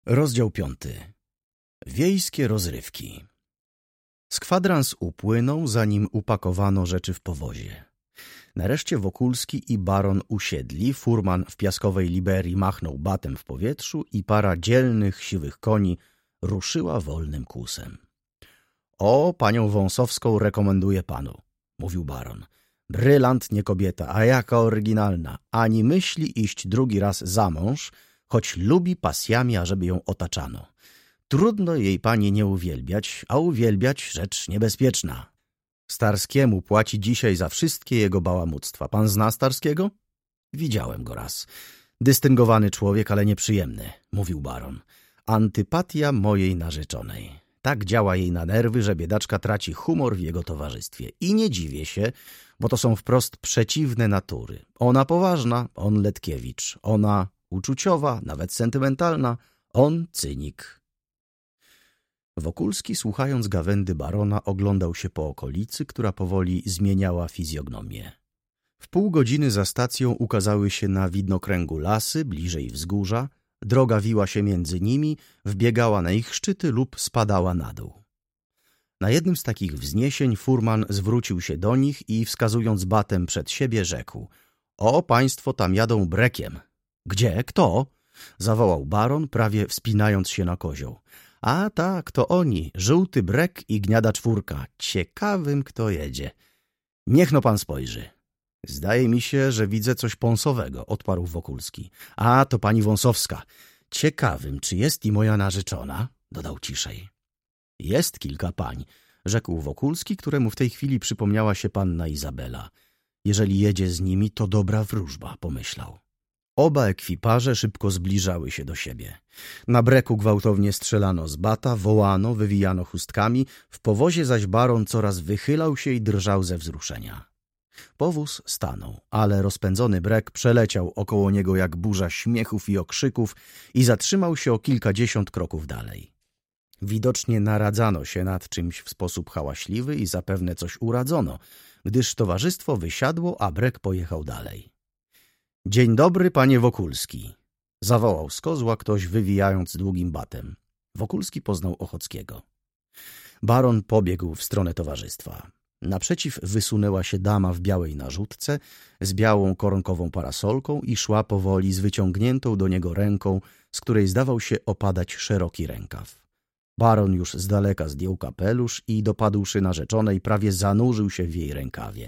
Rozdział 5. Wiejskie rozrywki. Z kwadrans upłynął, zanim upakowano rzeczy w powozie. Nareszcie Wokulski i baron usiedli, furman w piaskowej liberii machnął batem w powietrzu i para dzielnych, siwych koni ruszyła wolnym kłusem. — O, panią Wąsowską rekomenduję panu — mówił baron. — Brylant, nie kobieta, a jaka oryginalna. Ani myśli iść drugi raz za mąż, choć lubi pasjami, ażeby ją otaczano. Trudno jej pani nie uwielbiać, a uwielbiać rzecz niebezpieczna. Starskiemu płaci dzisiaj za wszystkie jego bałamuctwa. Pan zna Starskiego? Widziałem go raz. Dystyngowany człowiek, ale nieprzyjemny, mówił baron. Antypatia mojej narzeczonej. Tak działa jej na nerwy, że biedaczka traci humor w jego towarzystwie. I nie dziwię się, bo to są wprost przeciwne natury. Ona poważna, on Letkiewicz. Ona uczuciowa, nawet sentymentalna, on cynik. Wokulski, słuchając gawędy barona, oglądał się po okolicy, która powoli zmieniała fizjognomię. W pół godziny za stacją ukazały się na widnokręgu lasy, bliżej wzgórza. Droga wiła się między nimi, wbiegała na ich szczyty lub spadała na dół. Na jednym z takich wzniesień furman zwrócił się do nich i, wskazując batem przed siebie, rzekł: — O, państwo tam jadą brekiem. — Gdzie? Kto? — zawołał baron, prawie wspinając się na kozioł. — A tak, to oni, żółty brek i gniada czwórka. Ciekawym, kto jedzie. Niech no pan spojrzy. Zdaje mi się, że widzę coś pąsowego, odparł Wokulski. A, to pani Wąsowska. Ciekawym, czy jest i moja narzeczona? Dodał ciszej. Jest kilka pań, rzekł Wokulski, któremu w tej chwili przypomniała się panna Izabela. Jeżeli jedzie z nimi, to dobra wróżba, pomyślał. Oba ekwiparze szybko zbliżały się do siebie. Na breku gwałtownie strzelano z bata, wołano, wywijano chustkami, w powozie zaś baron coraz wychylał się i drżał ze wzruszenia. Powóz stanął, ale rozpędzony brek przeleciał około niego jak burza śmiechów i okrzyków i zatrzymał się o kilkadziesiąt kroków dalej. Widocznie naradzano się nad czymś w sposób hałaśliwy i zapewne coś uradzono, gdyż towarzystwo wysiadło, a brek pojechał dalej. — Dzień dobry, panie Wokulski! — zawołał z kozła ktoś, wywijając długim batem. Wokulski poznał Ochockiego. Baron pobiegł w stronę towarzystwa. Naprzeciw wysunęła się dama w białej narzutce, z białą koronkową parasolką i szła powoli z wyciągniętą do niego ręką, z której zdawał się opadać szeroki rękaw. Baron już z daleka zdjął kapelusz i, dopadłszy narzeczonej, prawie zanurzył się w jej rękawie.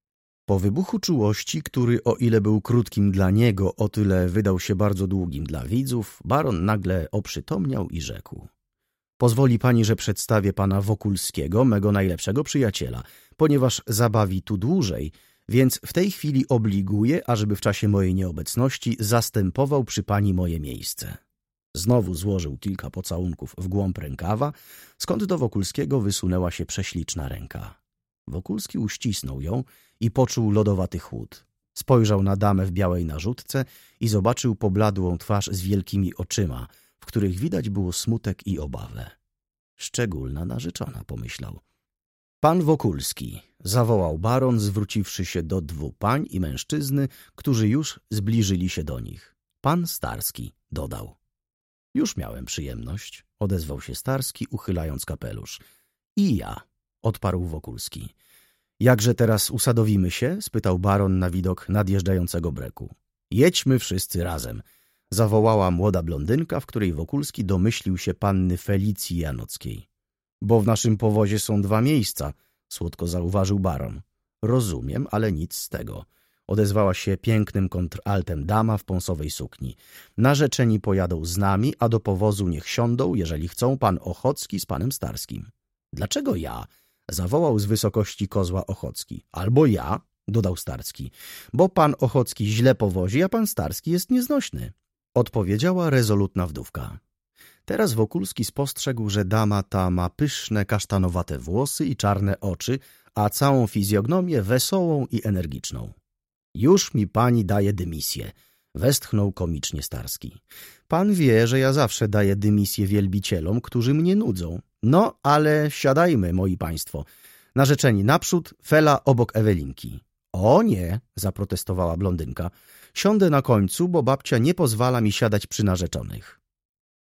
Po wybuchu czułości, który o ile był krótkim dla niego, o tyle wydał się bardzo długim dla widzów, baron nagle oprzytomniał i rzekł: — Pozwoli pani, że przedstawię pana Wokulskiego, mego najlepszego przyjaciela, ponieważ zabawi tu dłużej, więc w tej chwili obliguję, ażeby w czasie mojej nieobecności zastępował przy pani moje miejsce. Znowu złożył kilka pocałunków w głąb rękawa, skąd do Wokulskiego wysunęła się prześliczna ręka. Wokulski uścisnął ją i poczuł lodowaty chłód. Spojrzał na damę w białej narzutce i zobaczył pobladłą twarz z wielkimi oczyma, w których widać było smutek i obawę. Szczególna narzeczona, pomyślał. Pan Wokulski, zawołał baron, zwróciwszy się do dwóch pań i mężczyzny, którzy już zbliżyli się do nich. Pan Starski, dodał. Już miałem przyjemność, odezwał się Starski, uchylając kapelusz. I ja, odparł Wokulski. Jakże teraz usadowimy się? Spytał baron na widok nadjeżdżającego breku. Jedźmy wszyscy razem, zawołała młoda blondynka, w której Wokulski domyślił się panny Felicji Janockiej. Bo w naszym powozie są dwa miejsca, słodko zauważył baron. Rozumiem, ale nic z tego, odezwała się pięknym kontraltem dama w pąsowej sukni. Narzeczeni pojadą z nami, a do powozu niech siądą, jeżeli chcą, pan Ochocki z panem Starskim. Dlaczego ja? Zawołał z wysokości kozła Ochocki. Albo ja, dodał Starski, bo pan Ochocki źle powozi, a pan Starski jest nieznośny, odpowiedziała rezolutna wdówka. Teraz Wokulski spostrzegł, że dama ta ma pyszne, kasztanowate włosy i czarne oczy, a całą fizjognomię wesołą i energiczną. Już mi pani daje dymisję, westchnął komicznie Starski. Pan wie, że ja zawsze daję dymisję wielbicielom, którzy mnie nudzą. No, ale siadajmy, moi państwo. Narzeczeni naprzód, Fela obok Ewelinki. O nie, zaprotestowała blondynka. Siądę na końcu, bo babcia nie pozwala mi siadać przy narzeczonych.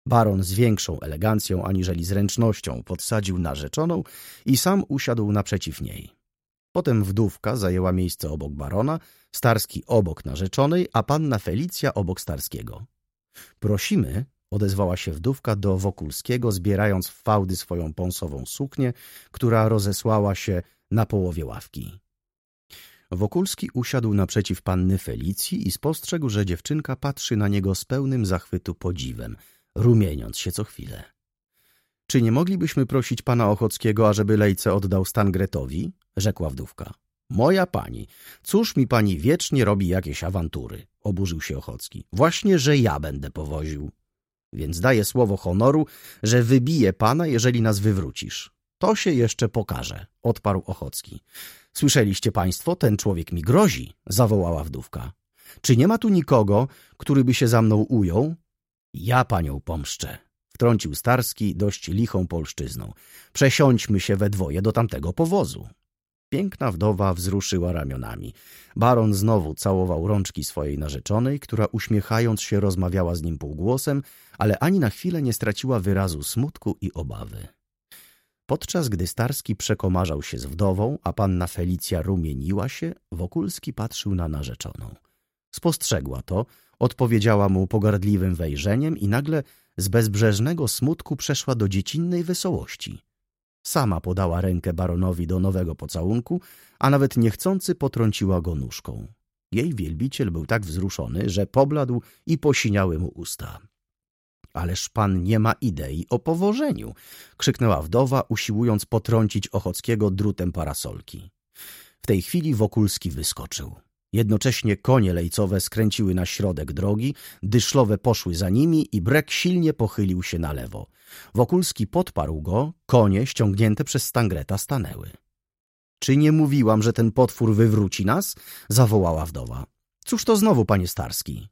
Baron z większą elegancją aniżeli zręcznością podsadził narzeczoną i sam usiadł naprzeciw niej. Potem wdówka zajęła miejsce obok barona, Starski obok narzeczonej, a panna Felicja obok Starskiego. Prosimy, odezwała się wdówka do Wokulskiego, zbierając w fałdy swoją pąsową suknię, która rozesłała się na połowie ławki. Wokulski usiadł naprzeciw panny Felicji i spostrzegł, że dziewczynka patrzy na niego z pełnym zachwytu podziwem, rumieniąc się co chwilę. — Czy nie moglibyśmy prosić pana Ochockiego, ażeby lejce oddał Stangretowi? — rzekła wdówka. — Moja pani, cóż mi pani wiecznie robi jakieś awantury? — oburzył się Ochocki. — Właśnie, że ja będę powoził. — Więc daję słowo honoru, że wybiję pana, jeżeli nas wywrócisz. — To się jeszcze pokaże — odparł Ochocki. — Słyszeliście państwo, ten człowiek mi grozi — zawołała wdówka. — Czy nie ma tu nikogo, który by się za mną ujął? — Ja panią pomszczę — wtrącił Starski dość lichą polszczyzną. — Przesiądźmy się we dwoje do tamtego powozu. Piękna wdowa wzruszyła ramionami. Baron znowu całował rączki swojej narzeczonej, która uśmiechając się rozmawiała z nim półgłosem, ale ani na chwilę nie straciła wyrazu smutku i obawy. Podczas gdy Starski przekomarzał się z wdową, a panna Felicja rumieniła się, Wokulski patrzył na narzeczoną. Spostrzegła to, odpowiedziała mu pogardliwym wejrzeniem i nagle z bezbrzeżnego smutku przeszła do dziecinnej wesołości. Sama podała rękę baronowi do nowego pocałunku, a nawet niechcący potrąciła go nóżką. Jej wielbiciel był tak wzruszony, że pobladł i posiniały mu usta. — Ależ pan nie ma idei o powożeniu! — krzyknęła wdowa, usiłując potrącić Ochockiego drutem parasolki. W tej chwili Wokulski wyskoczył. Jednocześnie konie lejcowe skręciły na środek drogi, dyszlowe poszły za nimi i brek silnie pochylił się na lewo. Wokulski podparł go, konie ściągnięte przez Stangreta stanęły. — Czy nie mówiłam, że ten potwór wywróci nas? — zawołała wdowa. — Cóż to znowu, panie Starski?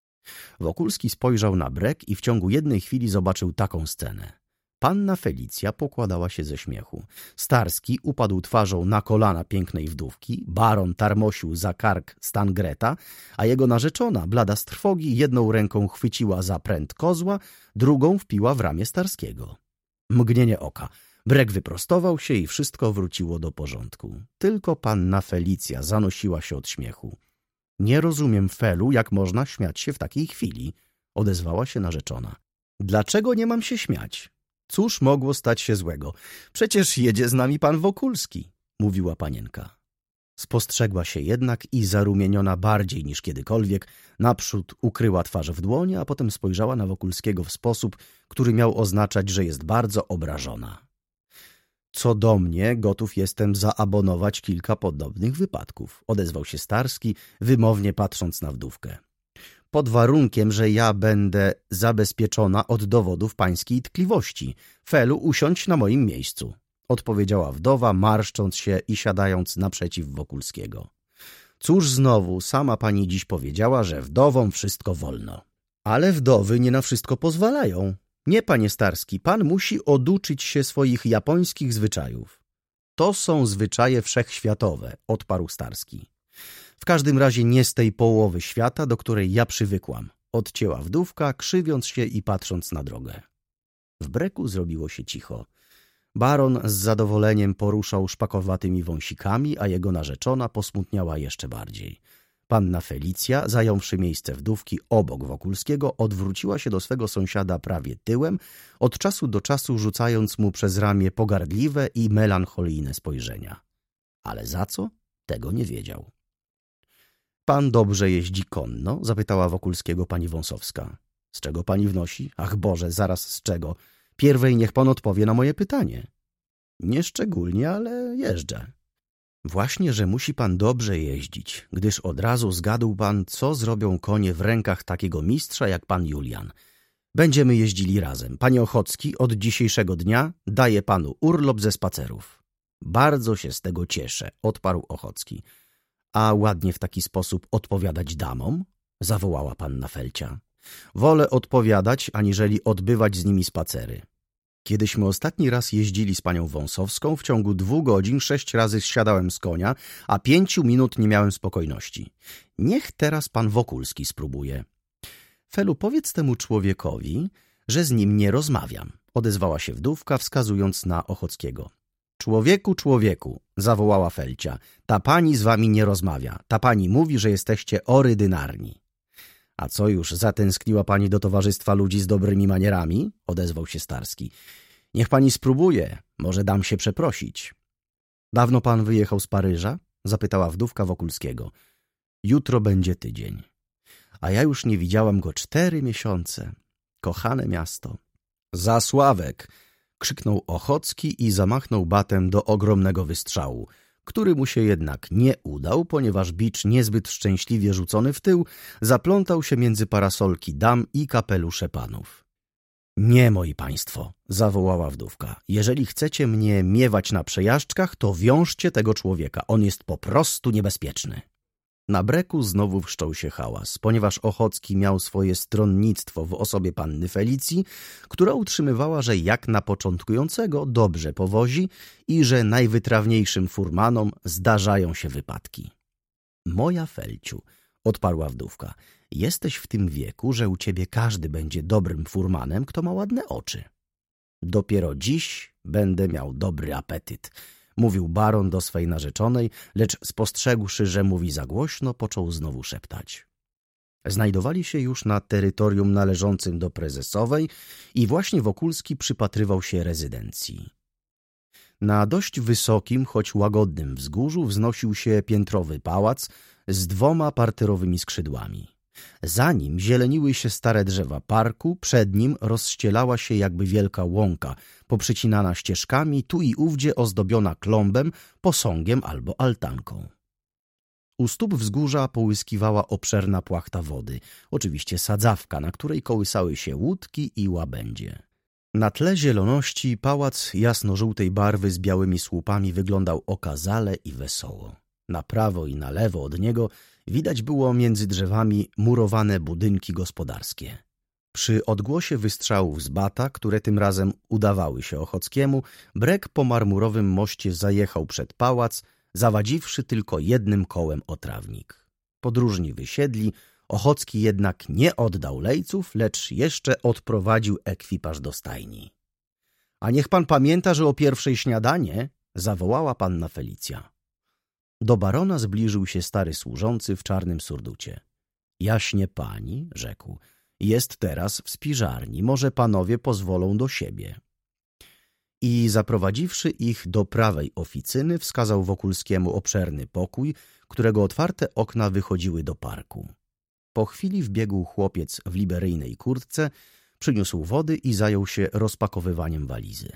Wokulski spojrzał na brek i w ciągu jednej chwili zobaczył taką scenę. Panna Felicja pokładała się ze śmiechu. Starski upadł twarzą na kolana pięknej wdówki, baron tarmosił za kark Stangreta, a jego narzeczona, blada z trwogi, jedną ręką chwyciła za pręt kozła, drugą wpiła w ramię Starskiego. Mgnienie oka. Brek wyprostował się i wszystko wróciło do porządku. Tylko panna Felicja zanosiła się od śmiechu. — Nie rozumiem, Felu, jak można śmiać się w takiej chwili — odezwała się narzeczona. — Dlaczego nie mam się śmiać? Cóż mogło stać się złego? Przecież jedzie z nami pan Wokulski — mówiła panienka. Spostrzegła się jednak i zarumieniona bardziej niż kiedykolwiek, naprzód ukryła twarz w dłonie, a potem spojrzała na Wokulskiego w sposób, który miał oznaczać, że jest bardzo obrażona. — Co do mnie, gotów jestem zaabonować kilka podobnych wypadków — odezwał się Starski, wymownie patrząc na wdówkę. — Pod warunkiem, że ja będę zabezpieczona od dowodów pańskiej tkliwości. Felu, usiądź na moim miejscu — odpowiedziała wdowa, marszcząc się i siadając naprzeciw Wokulskiego. — Cóż znowu, sama pani dziś powiedziała, że wdowom wszystko wolno. Ale wdowy nie na wszystko pozwalają. Nie, panie Starski, pan musi oduczyć się swoich japońskich zwyczajów. To są zwyczaje wszechświatowe — odparł Starski. W każdym razie nie z tej połowy świata, do której ja przywykłam — odcięła wdówka, krzywiąc się i patrząc na drogę. W breku zrobiło się cicho. Baron z zadowoleniem poruszał szpakowatymi wąsikami, a jego narzeczona posmutniała jeszcze bardziej. Panna Felicja, zająwszy miejsce wdówki obok Wokulskiego, odwróciła się do swego sąsiada prawie tyłem, od czasu do czasu rzucając mu przez ramię pogardliwe i melancholijne spojrzenia. Ale za co? Tego nie wiedział. — Pan dobrze jeździ konno? — zapytała Wokulskiego pani Wąsowska. — Z czego pani wnosi? Ach Boże, zaraz z czego? Pierwej niech pan odpowie na moje pytanie. — Nieszczególnie, ale jeżdżę. — Właśnie, że musi pan dobrze jeździć, gdyż od razu zgadł pan, co zrobią konie w rękach takiego mistrza jak pan Julian. Będziemy jeździli razem. Panie Ochocki, od dzisiejszego dnia daję panu urlop ze spacerów. — Bardzo się z tego cieszę — odparł Ochocki. — A ładnie w taki sposób odpowiadać damom? — zawołała panna Felcia. — Wolę odpowiadać, aniżeli odbywać z nimi spacery. Kiedyśmy ostatni raz jeździli z panią Wąsowską, w ciągu 2 godzin 6 razy zsiadałem z konia, a 5 minut nie miałem spokojności. Niech teraz pan Wokulski spróbuje. Felu, powiedz temu człowiekowi, że z nim nie rozmawiam, odezwała się wdówka, wskazując na Ochockiego. Człowieku, człowieku, zawołała Felcia, ta pani z wami nie rozmawia. Ta pani mówi, że jesteście ordynarni. A co już, zatęskniła pani do towarzystwa ludzi z dobrymi manierami? Odezwał się Starski. Niech pani spróbuje, może dam się przeprosić. Dawno pan wyjechał z Paryża? Zapytała wdówka Wokulskiego. Jutro będzie tydzień. A ja już nie widziałam go 4 miesiące. Kochane miasto. Zasławek! Krzyknął Ochocki i zamachnął batem do ogromnego wystrzału, który mu się jednak nie udał, ponieważ bicz niezbyt szczęśliwie rzucony w tył zaplątał się między parasolki dam i kapelusze panów. Nie, moi państwo, zawołała wdówka, jeżeli chcecie mnie miewać na przejażdżkach, to wiążcie tego człowieka, on jest po prostu niebezpieczny. Na breku znowu wszczął się hałas, ponieważ Ochocki miał swoje stronnictwo w osobie panny Felicji, która utrzymywała, że jak na początkującego dobrze powozi i że najwytrawniejszym furmanom zdarzają się wypadki. Moja Felciu, odparła wdówka, jesteś w tym wieku, że u ciebie każdy będzie dobrym furmanem, kto ma ładne oczy. Dopiero dziś będę miał dobry apetyt, mówił baron do swej narzeczonej, lecz spostrzegłszy, że mówi za głośno, począł znowu szeptać. Znajdowali się już na terytorium należącym do prezesowej i właśnie Wokulski przypatrywał się rezydencji. Na dość wysokim, choć łagodnym wzgórzu wznosił się piętrowy pałac z 2 parterowymi skrzydłami. Za nim zieleniły się stare drzewa parku, przed nim rozścielała się jakby wielka łąka, poprzecinana ścieżkami, tu i ówdzie ozdobiona klombem, posągiem albo altanką. U stóp wzgórza połyskiwała obszerna płachta wody, oczywiście sadzawka, na której kołysały się łódki i łabędzie. Na tle zieloności pałac jasno-żółtej barwy z białymi słupami wyglądał okazale i wesoło. Na prawo i na lewo od niego widać było między drzewami murowane budynki gospodarskie. Przy odgłosie wystrzałów z bata, które tym razem udawały się Ochockiemu, brek po marmurowym moście zajechał przed pałac, zawadziwszy tylko jednym kołem o trawnik. Podróżni wysiedli, Ochocki jednak nie oddał lejców, lecz jeszcze odprowadził ekwipaż do stajni. — A niech pan pamięta, że o pierwszej śniadanie! — zawołała panna Felicja. Do barona zbliżył się stary służący w czarnym surducie. — Jaśnie pani — rzekł — jest teraz w spiżarni, może panowie pozwolą do siebie. I zaprowadziwszy ich do prawej oficyny, wskazał Wokulskiemu obszerny pokój, którego otwarte okna wychodziły do parku. Po chwili wbiegł chłopiec w liberyjnej kurtce, przyniósł wody i zajął się rozpakowywaniem walizy.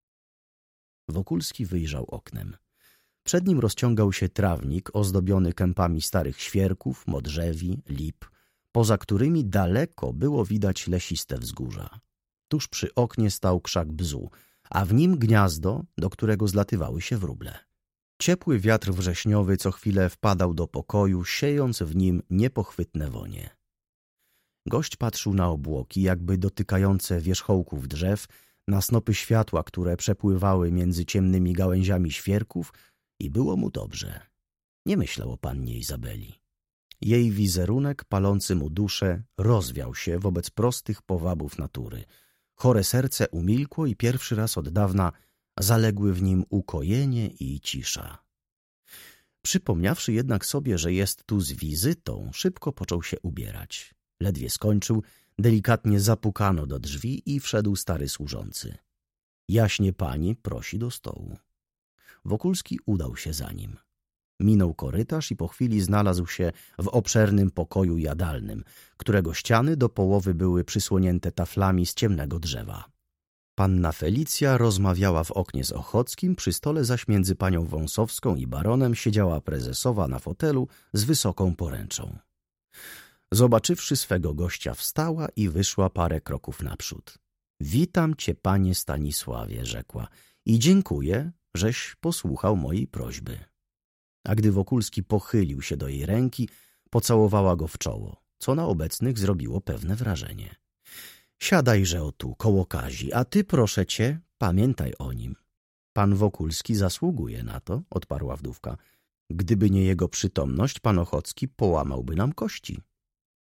Wokulski wyjrzał oknem. Przed nim rozciągał się trawnik ozdobiony kępami starych świerków, modrzewi, lip, poza którymi daleko było widać lesiste wzgórza. Tuż przy oknie stał krzak bzu, a w nim gniazdo, do którego zlatywały się wróble. Ciepły wiatr wrześniowy co chwilę wpadał do pokoju, siejąc w nim niepochwytne wonie. Gość patrzył na obłoki, jakby dotykające wierzchołków drzew, na snopy światła, które przepływały między ciemnymi gałęziami świerków i było mu dobrze. Nie myślał o pannie Izabeli. Jej wizerunek, palący mu duszę, rozwiał się wobec prostych powabów natury. Chore serce umilkło i pierwszy raz od dawna zaległy w nim ukojenie i cisza. Przypomniawszy jednak sobie, że jest tu z wizytą, szybko począł się ubierać. Ledwie skończył, delikatnie zapukano do drzwi i wszedł stary służący. Jaśnie pani prosi do stołu. Wokulski udał się za nim. Minął korytarz i po chwili znalazł się w obszernym pokoju jadalnym, którego ściany do połowy były przysłonięte taflami z ciemnego drzewa. Panna Felicja rozmawiała w oknie z Ochockim, przy stole zaś między panią Wąsowską i baronem siedziała prezesowa na fotelu z wysoką poręczą. Zobaczywszy swego gościa, wstała i wyszła parę kroków naprzód. — Witam cię, panie Stanisławie — rzekła — i dziękuję, żeś posłuchał mojej prośby. A gdy Wokulski pochylił się do jej ręki, pocałowała go w czoło, co na obecnych zrobiło pewne wrażenie. — Siadajże o tu, koło Kazi, a ty, proszę cię, pamiętaj o nim. — Pan Wokulski zasługuje na to — odparła wdówka. — Gdyby nie jego przytomność, pan Ochocki połamałby nam kości.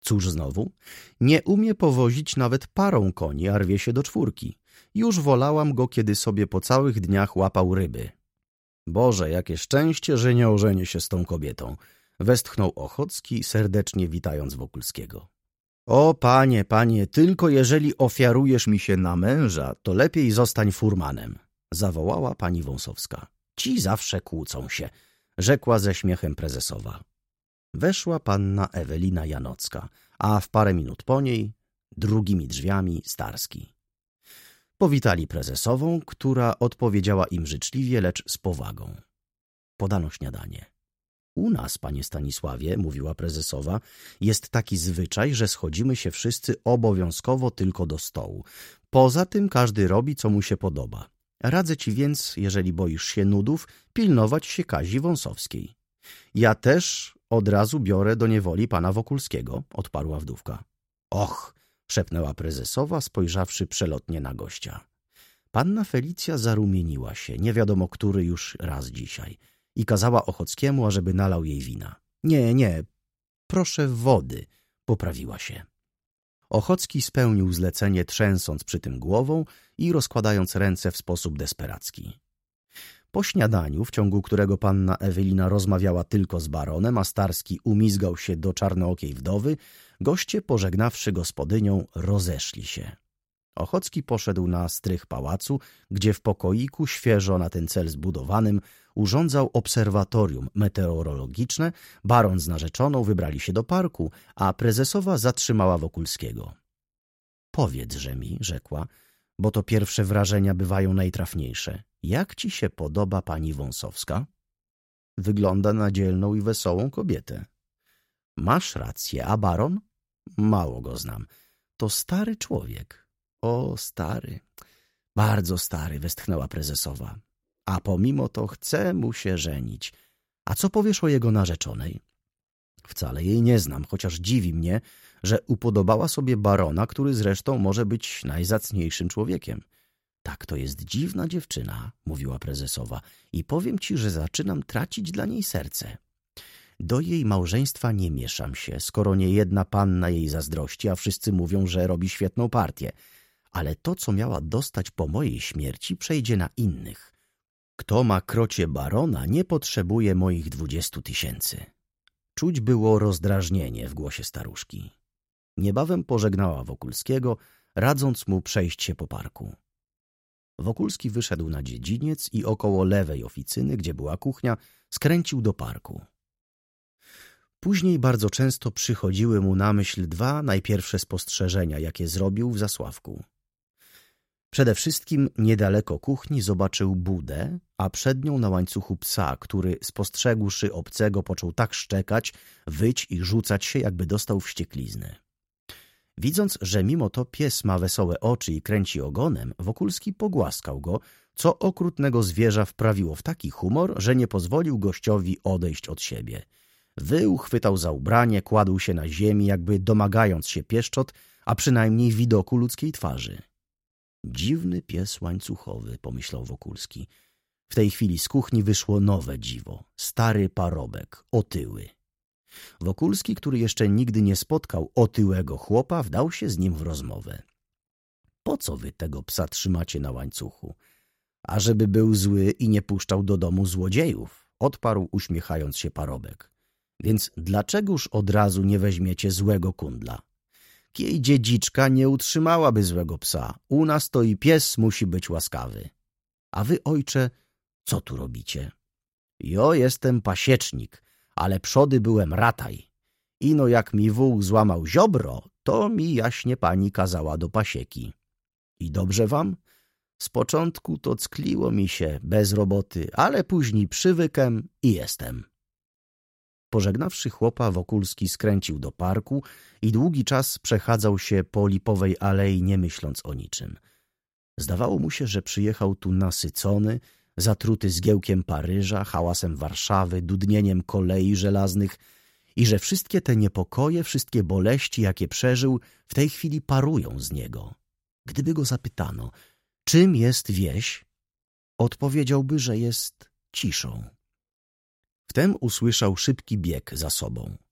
Cóż znowu? Nie umie powozić nawet parą koni, a rwie się do 4. Już wolałam go, kiedy sobie po całych dniach łapał ryby. Boże, jakie szczęście, że nie ożenię się z tą kobietą, westchnął Ochocki, serdecznie witając Wokulskiego. O, panie, tylko jeżeli ofiarujesz mi się na męża, to lepiej zostań furmanem, zawołała pani Wąsowska. Ci zawsze kłócą się, rzekła ze śmiechem prezesowa. Weszła panna Ewelina Janocka, a w parę minut po niej, drugimi drzwiami, Starski. Powitali prezesową, która odpowiedziała im życzliwie, lecz z powagą. Podano śniadanie. U nas, panie Stanisławie, mówiła prezesowa, jest taki zwyczaj, że schodzimy się wszyscy obowiązkowo tylko do stołu. Poza tym każdy robi, co mu się podoba. Radzę ci więc, jeżeli boisz się nudów, pilnować się Kazi Wąsowskiej. Ja też od razu biorę do niewoli pana Wokulskiego, odparła wdówka. Och, szepnęła prezesowa, spojrzawszy przelotnie na gościa. Panna Felicja zarumieniła się, nie wiadomo który już raz dzisiaj, i kazała Ochockiemu, ażeby nalał jej wina. Nie, proszę wody, poprawiła się. Ochocki spełnił zlecenie, trzęsąc przy tym głową i rozkładając ręce w sposób desperacki. Po śniadaniu, w ciągu którego panna Ewelina rozmawiała tylko z baronem, a Starski umizgał się do czarnookiej wdowy, goście, pożegnawszy gospodynią, rozeszli się. Ochocki poszedł na strych pałacu, gdzie w pokoiku, świeżo na ten cel zbudowanym, urządzał obserwatorium meteorologiczne, baron z narzeczoną wybrali się do parku, a prezesowa zatrzymała Wokulskiego. Powiedz-że mi, rzekła, bo to pierwsze wrażenia bywają najtrafniejsze. Jak ci się podoba pani Wąsowska? Wygląda na dzielną i wesołą kobietę. Masz rację, a baron? Mało go znam. To stary człowiek. O, stary, bardzo stary, westchnęła prezesowa. A pomimo to chce mu się żenić. A co powiesz o jego narzeczonej? Wcale jej nie znam, chociaż dziwi mnie, że upodobała sobie barona, który zresztą może być najzacniejszym człowiekiem. Tak, to jest dziwna dziewczyna, mówiła prezesowa, i powiem ci, że zaczynam tracić dla niej serce. Do jej małżeństwa nie mieszam się, skoro nie jedna panna jej zazdrości, a wszyscy mówią, że robi świetną partię. Ale to, co miała dostać po mojej śmierci, przejdzie na innych. Kto ma krocie barona, nie potrzebuje moich 20 000. Czuć było rozdrażnienie w głosie staruszki. Niebawem pożegnała Wokulskiego, radząc mu przejść się po parku. Wokulski wyszedł na dziedziniec i około lewej oficyny, gdzie była kuchnia, skręcił do parku. Później bardzo często przychodziły mu na myśl 2 najpierwsze spostrzeżenia, jakie zrobił w Zasławku. Przede wszystkim niedaleko kuchni zobaczył budę, a przed nią na łańcuchu psa, który spostrzegłszy obcego począł tak szczekać, wyć i rzucać się, jakby dostał wściekliznę. Widząc, że mimo to pies ma wesołe oczy i kręci ogonem, Wokulski pogłaskał go, co okrutnego zwierza wprawiło w taki humor, że nie pozwolił gościowi odejść od siebie. Wył, chwytał za ubranie, kładł się na ziemi, jakby domagając się pieszczot, a przynajmniej widoku ludzkiej twarzy. Dziwny pies łańcuchowy, pomyślał Wokulski. W tej chwili z kuchni wyszło nowe dziwo, stary parobek, otyły. Wokulski, który jeszcze nigdy nie spotkał otyłego chłopa, wdał się z nim w rozmowę. Po co wy tego psa trzymacie na łańcuchu? Ażeby był zły i nie puszczał do domu złodziejów, odparł uśmiechając się parobek. Więc dlaczegoż od razu nie weźmiecie złego kundla? Kiej dziedziczka nie utrzymałaby złego psa. U nas to i pies musi być łaskawy. A wy, ojcze, co tu robicie? Jo, jestem pasiecznik, ale przody byłem rataj. Ino jak mi wół złamał ziobro, to mi jaśnie pani kazała do pasieki. I dobrze wam? Z początku to ckliło mi się bez roboty, ale później przywykłem i jestem. Pożegnawszy chłopa, Wokulski skręcił do parku i długi czas przechadzał się po lipowej alei, nie myśląc o niczym. Zdawało mu się, że przyjechał tu nasycony, zatruty zgiełkiem Paryża, hałasem Warszawy, dudnieniem kolei żelaznych i że wszystkie te niepokoje, wszystkie boleści, jakie przeżył, w tej chwili parują z niego. Gdyby go zapytano, czym jest wieś, odpowiedziałby, że jest ciszą. Wtem usłyszał szybki bieg za sobą.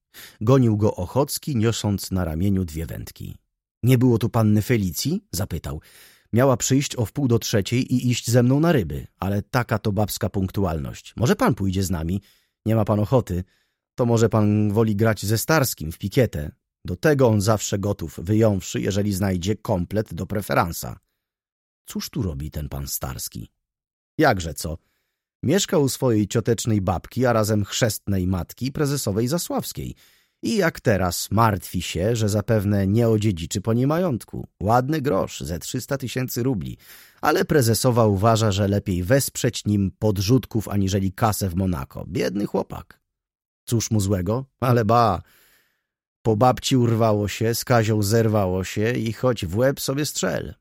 Gonił go Ochocki, niosąc na ramieniu 2 wędki. — Nie było tu panny Felicji? — zapytał. — Miała przyjść o 2:45 i iść ze mną na ryby, ale taka to babska punktualność. Może pan pójdzie z nami? Nie ma pan ochoty? To może pan woli grać ze Starskim w pikietę. Do tego on zawsze gotów, wyjąwszy, jeżeli znajdzie komplet do preferansa. Cóż tu robi ten pan Starski? Jakże co? Mieszka u swojej ciotecznej babki, a razem chrzestnej matki prezesowej Zasławskiej. I jak teraz martwi się, że zapewne nie odziedziczy po niej majątku. Ładny grosz, ze 300 000 rubli. Ale prezesowa uważa, że lepiej wesprzeć nim podrzutków, aniżeli kasę w Monako. Biedny chłopak. Cóż mu złego? Ale ba! Po babci urwało się, z Kazią zerwało się i choć w łeb sobie strzel.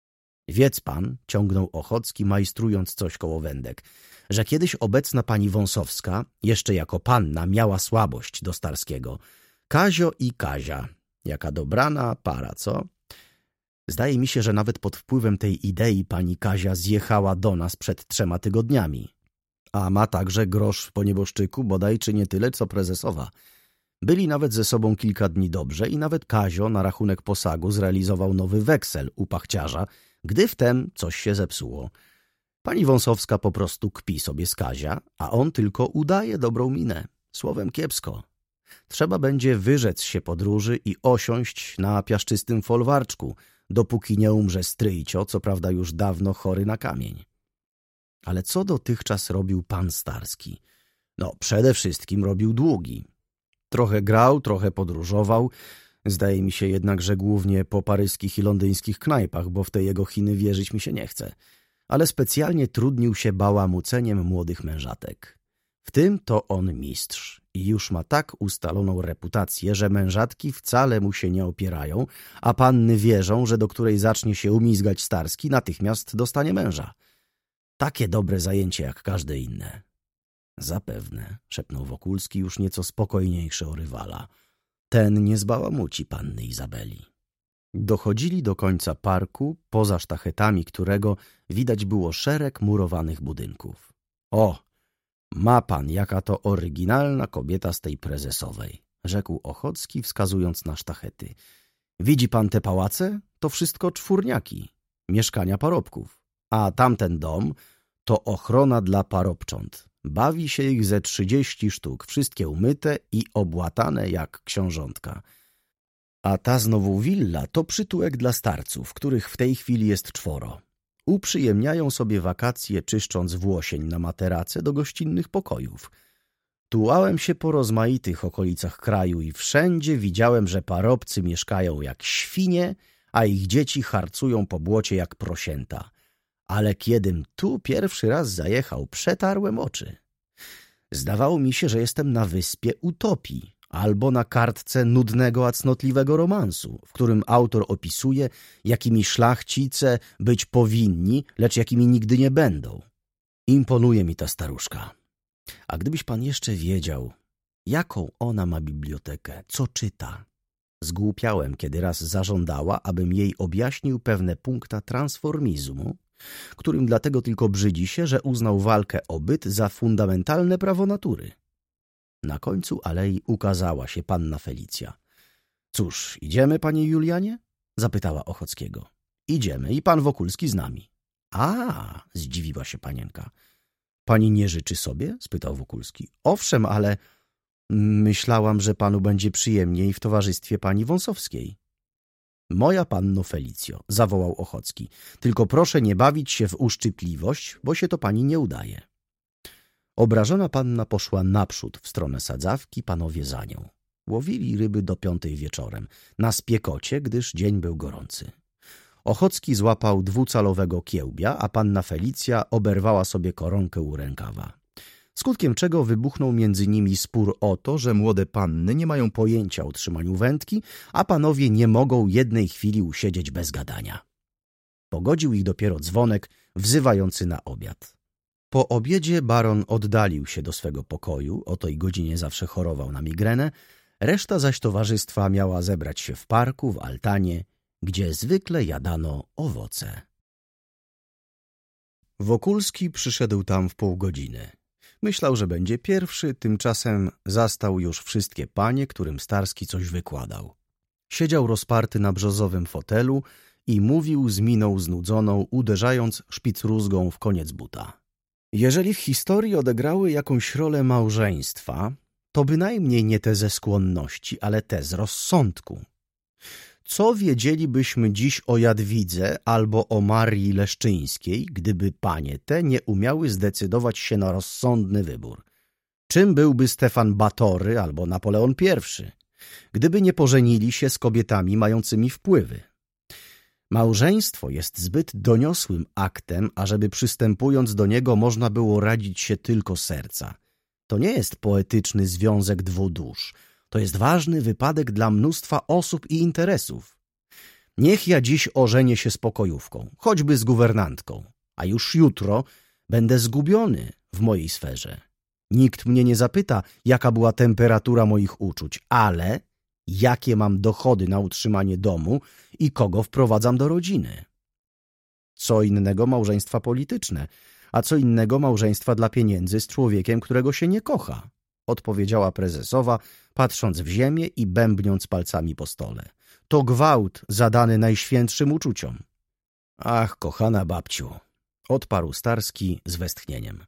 Wiedz pan, ciągnął Ochocki, majstrując coś koło wędek, że kiedyś obecna pani Wąsowska, jeszcze jako panna, miała słabość do Starskiego. Kazio i Kazia. Jaka dobrana para, co? Zdaje mi się, że nawet pod wpływem tej idei pani Kazia zjechała do nas przed 3 tygodniami. A ma także grosz po nieboszczyku, bodaj czy nie tyle, co prezesowa. Byli nawet ze sobą kilka dni dobrze i nawet Kazio na rachunek posagu zrealizował nowy weksel u pachciarza, gdy wtem coś się zepsuło. Pani Wąsowska po prostu kpi sobie z Kazia, a on tylko udaje dobrą minę. Słowem kiepsko. Trzeba będzie wyrzec się podróży i osiąść na piaszczystym folwarczku, dopóki nie umrze stryjcio, co prawda już dawno chory na kamień. Ale co dotychczas robił pan Starski? No, przede wszystkim robił długi. Trochę grał, trochę podróżował. Zdaje mi się jednak, że głównie po paryskich i londyńskich knajpach, bo w te jego Chiny wierzyć mi się nie chce. Ale specjalnie trudnił się bałamuceniem młodych mężatek. W tym to on mistrz i już ma tak ustaloną reputację, że mężatki wcale mu się nie opierają, a panny wierzą, że do której zacznie się umizgać Starski, natychmiast dostanie męża. Takie dobre zajęcie jak każde inne. Zapewne, szepnął Wokulski, już nieco spokojniejszy o rywala. Ten nie zbałamuci panny Izabeli. Dochodzili do końca parku, poza sztachetami którego widać było szereg murowanych budynków. O, ma pan, jaka to oryginalna kobieta z tej prezesowej, rzekł Ochocki, wskazując na sztachety. Widzi pan te pałace? To wszystko czwórniaki, mieszkania parobków. A tamten dom to ochrona dla parobcząt. Bawi się ich ze 30 sztuk, wszystkie umyte i obłatane jak książątka. A ta znowu willa to przytułek dla starców, których w tej chwili jest 4. Uprzyjemniają sobie wakacje, czyszcząc włosień na materace do gościnnych pokojów. Tułałem się po rozmaitych okolicach kraju i wszędzie widziałem, że parobcy mieszkają jak świnie, a ich dzieci harcują po błocie jak prosięta. Ale kiedym tu pierwszy raz zajechał, przetarłem oczy. Zdawało mi się, że jestem na wyspie utopii albo na kartce nudnego, a cnotliwego romansu, w którym autor opisuje, jakimi szlachcice być powinni, lecz jakimi nigdy nie będą. Imponuje mi ta staruszka. A gdybyś pan jeszcze wiedział, jaką ona ma bibliotekę, co czyta. Zgłupiałem, kiedy raz zażądała, abym jej objaśnił pewne punkta transformizmu, którym dlatego tylko brzydzi się, że uznał walkę o byt za fundamentalne prawo natury. Na końcu alei ukazała się panna Felicja. — Cóż, idziemy, panie Julianie? — zapytała Ochockiego. — Idziemy i pan Wokulski z nami. — A, zdziwiła się panienka. — Pani nie życzy sobie? — spytał Wokulski. — Owszem, ale myślałam, że panu będzie przyjemniej w towarzystwie pani Wąsowskiej. — Moja panno Felicjo — zawołał Ochocki — tylko proszę nie bawić się w uszczypliwość, bo się to pani nie udaje. Obrażona panna poszła naprzód w stronę sadzawki, panowie za nią. Łowili ryby do 5 wieczorem, na spiekocie, gdyż dzień był gorący. Ochocki złapał 2-calowego kiełbia, a panna Felicja oberwała sobie koronkę u rękawa. Skutkiem czego wybuchnął między nimi spór o to, że młode panny nie mają pojęcia o trzymaniu wędki, a panowie nie mogą jednej chwili usiedzieć bez gadania. Pogodził ich dopiero dzwonek wzywający na obiad. Po obiedzie baron oddalił się do swego pokoju, o tej godzinie zawsze chorował na migrenę, reszta zaś towarzystwa miała zebrać się w parku, w altanie, gdzie zwykle jadano owoce. Wokulski przyszedł tam w pół godziny. Myślał, że będzie pierwszy, tymczasem zastał już wszystkie panie, którym Starski coś wykładał. Siedział rozparty na brzozowym fotelu i mówił z miną znudzoną, uderzając szpicrózgą w koniec buta. Jeżeli w historii odegrały jakąś rolę małżeństwa, to bynajmniej nie te ze skłonności, ale te z rozsądku. Co wiedzielibyśmy dziś o Jadwidze albo o Marii Leszczyńskiej, gdyby panie te nie umiały zdecydować się na rozsądny wybór? Czym byłby Stefan Batory albo Napoleon I, gdyby nie pożenili się z kobietami mającymi wpływy? Małżeństwo jest zbyt doniosłym aktem, ażeby przystępując do niego można było radzić się tylko serca. To nie jest poetyczny związek dwóch dusz. To jest ważny wypadek dla mnóstwa osób i interesów. Niech ja dziś ożenię się z pokojówką, choćby z guwernantką, a już jutro będę zgubiony w mojej sferze. Nikt mnie nie zapyta, jaka była temperatura moich uczuć, ale jakie mam dochody na utrzymanie domu i kogo wprowadzam do rodziny. Co innego małżeństwa polityczne, a co innego małżeństwa dla pieniędzy z człowiekiem, którego się nie kocha, odpowiedziała prezesowa, patrząc w ziemię i bębniąc palcami po stole. To gwałt zadany najświętszym uczuciom. Ach, kochana babciu, odparł Starski z westchnieniem.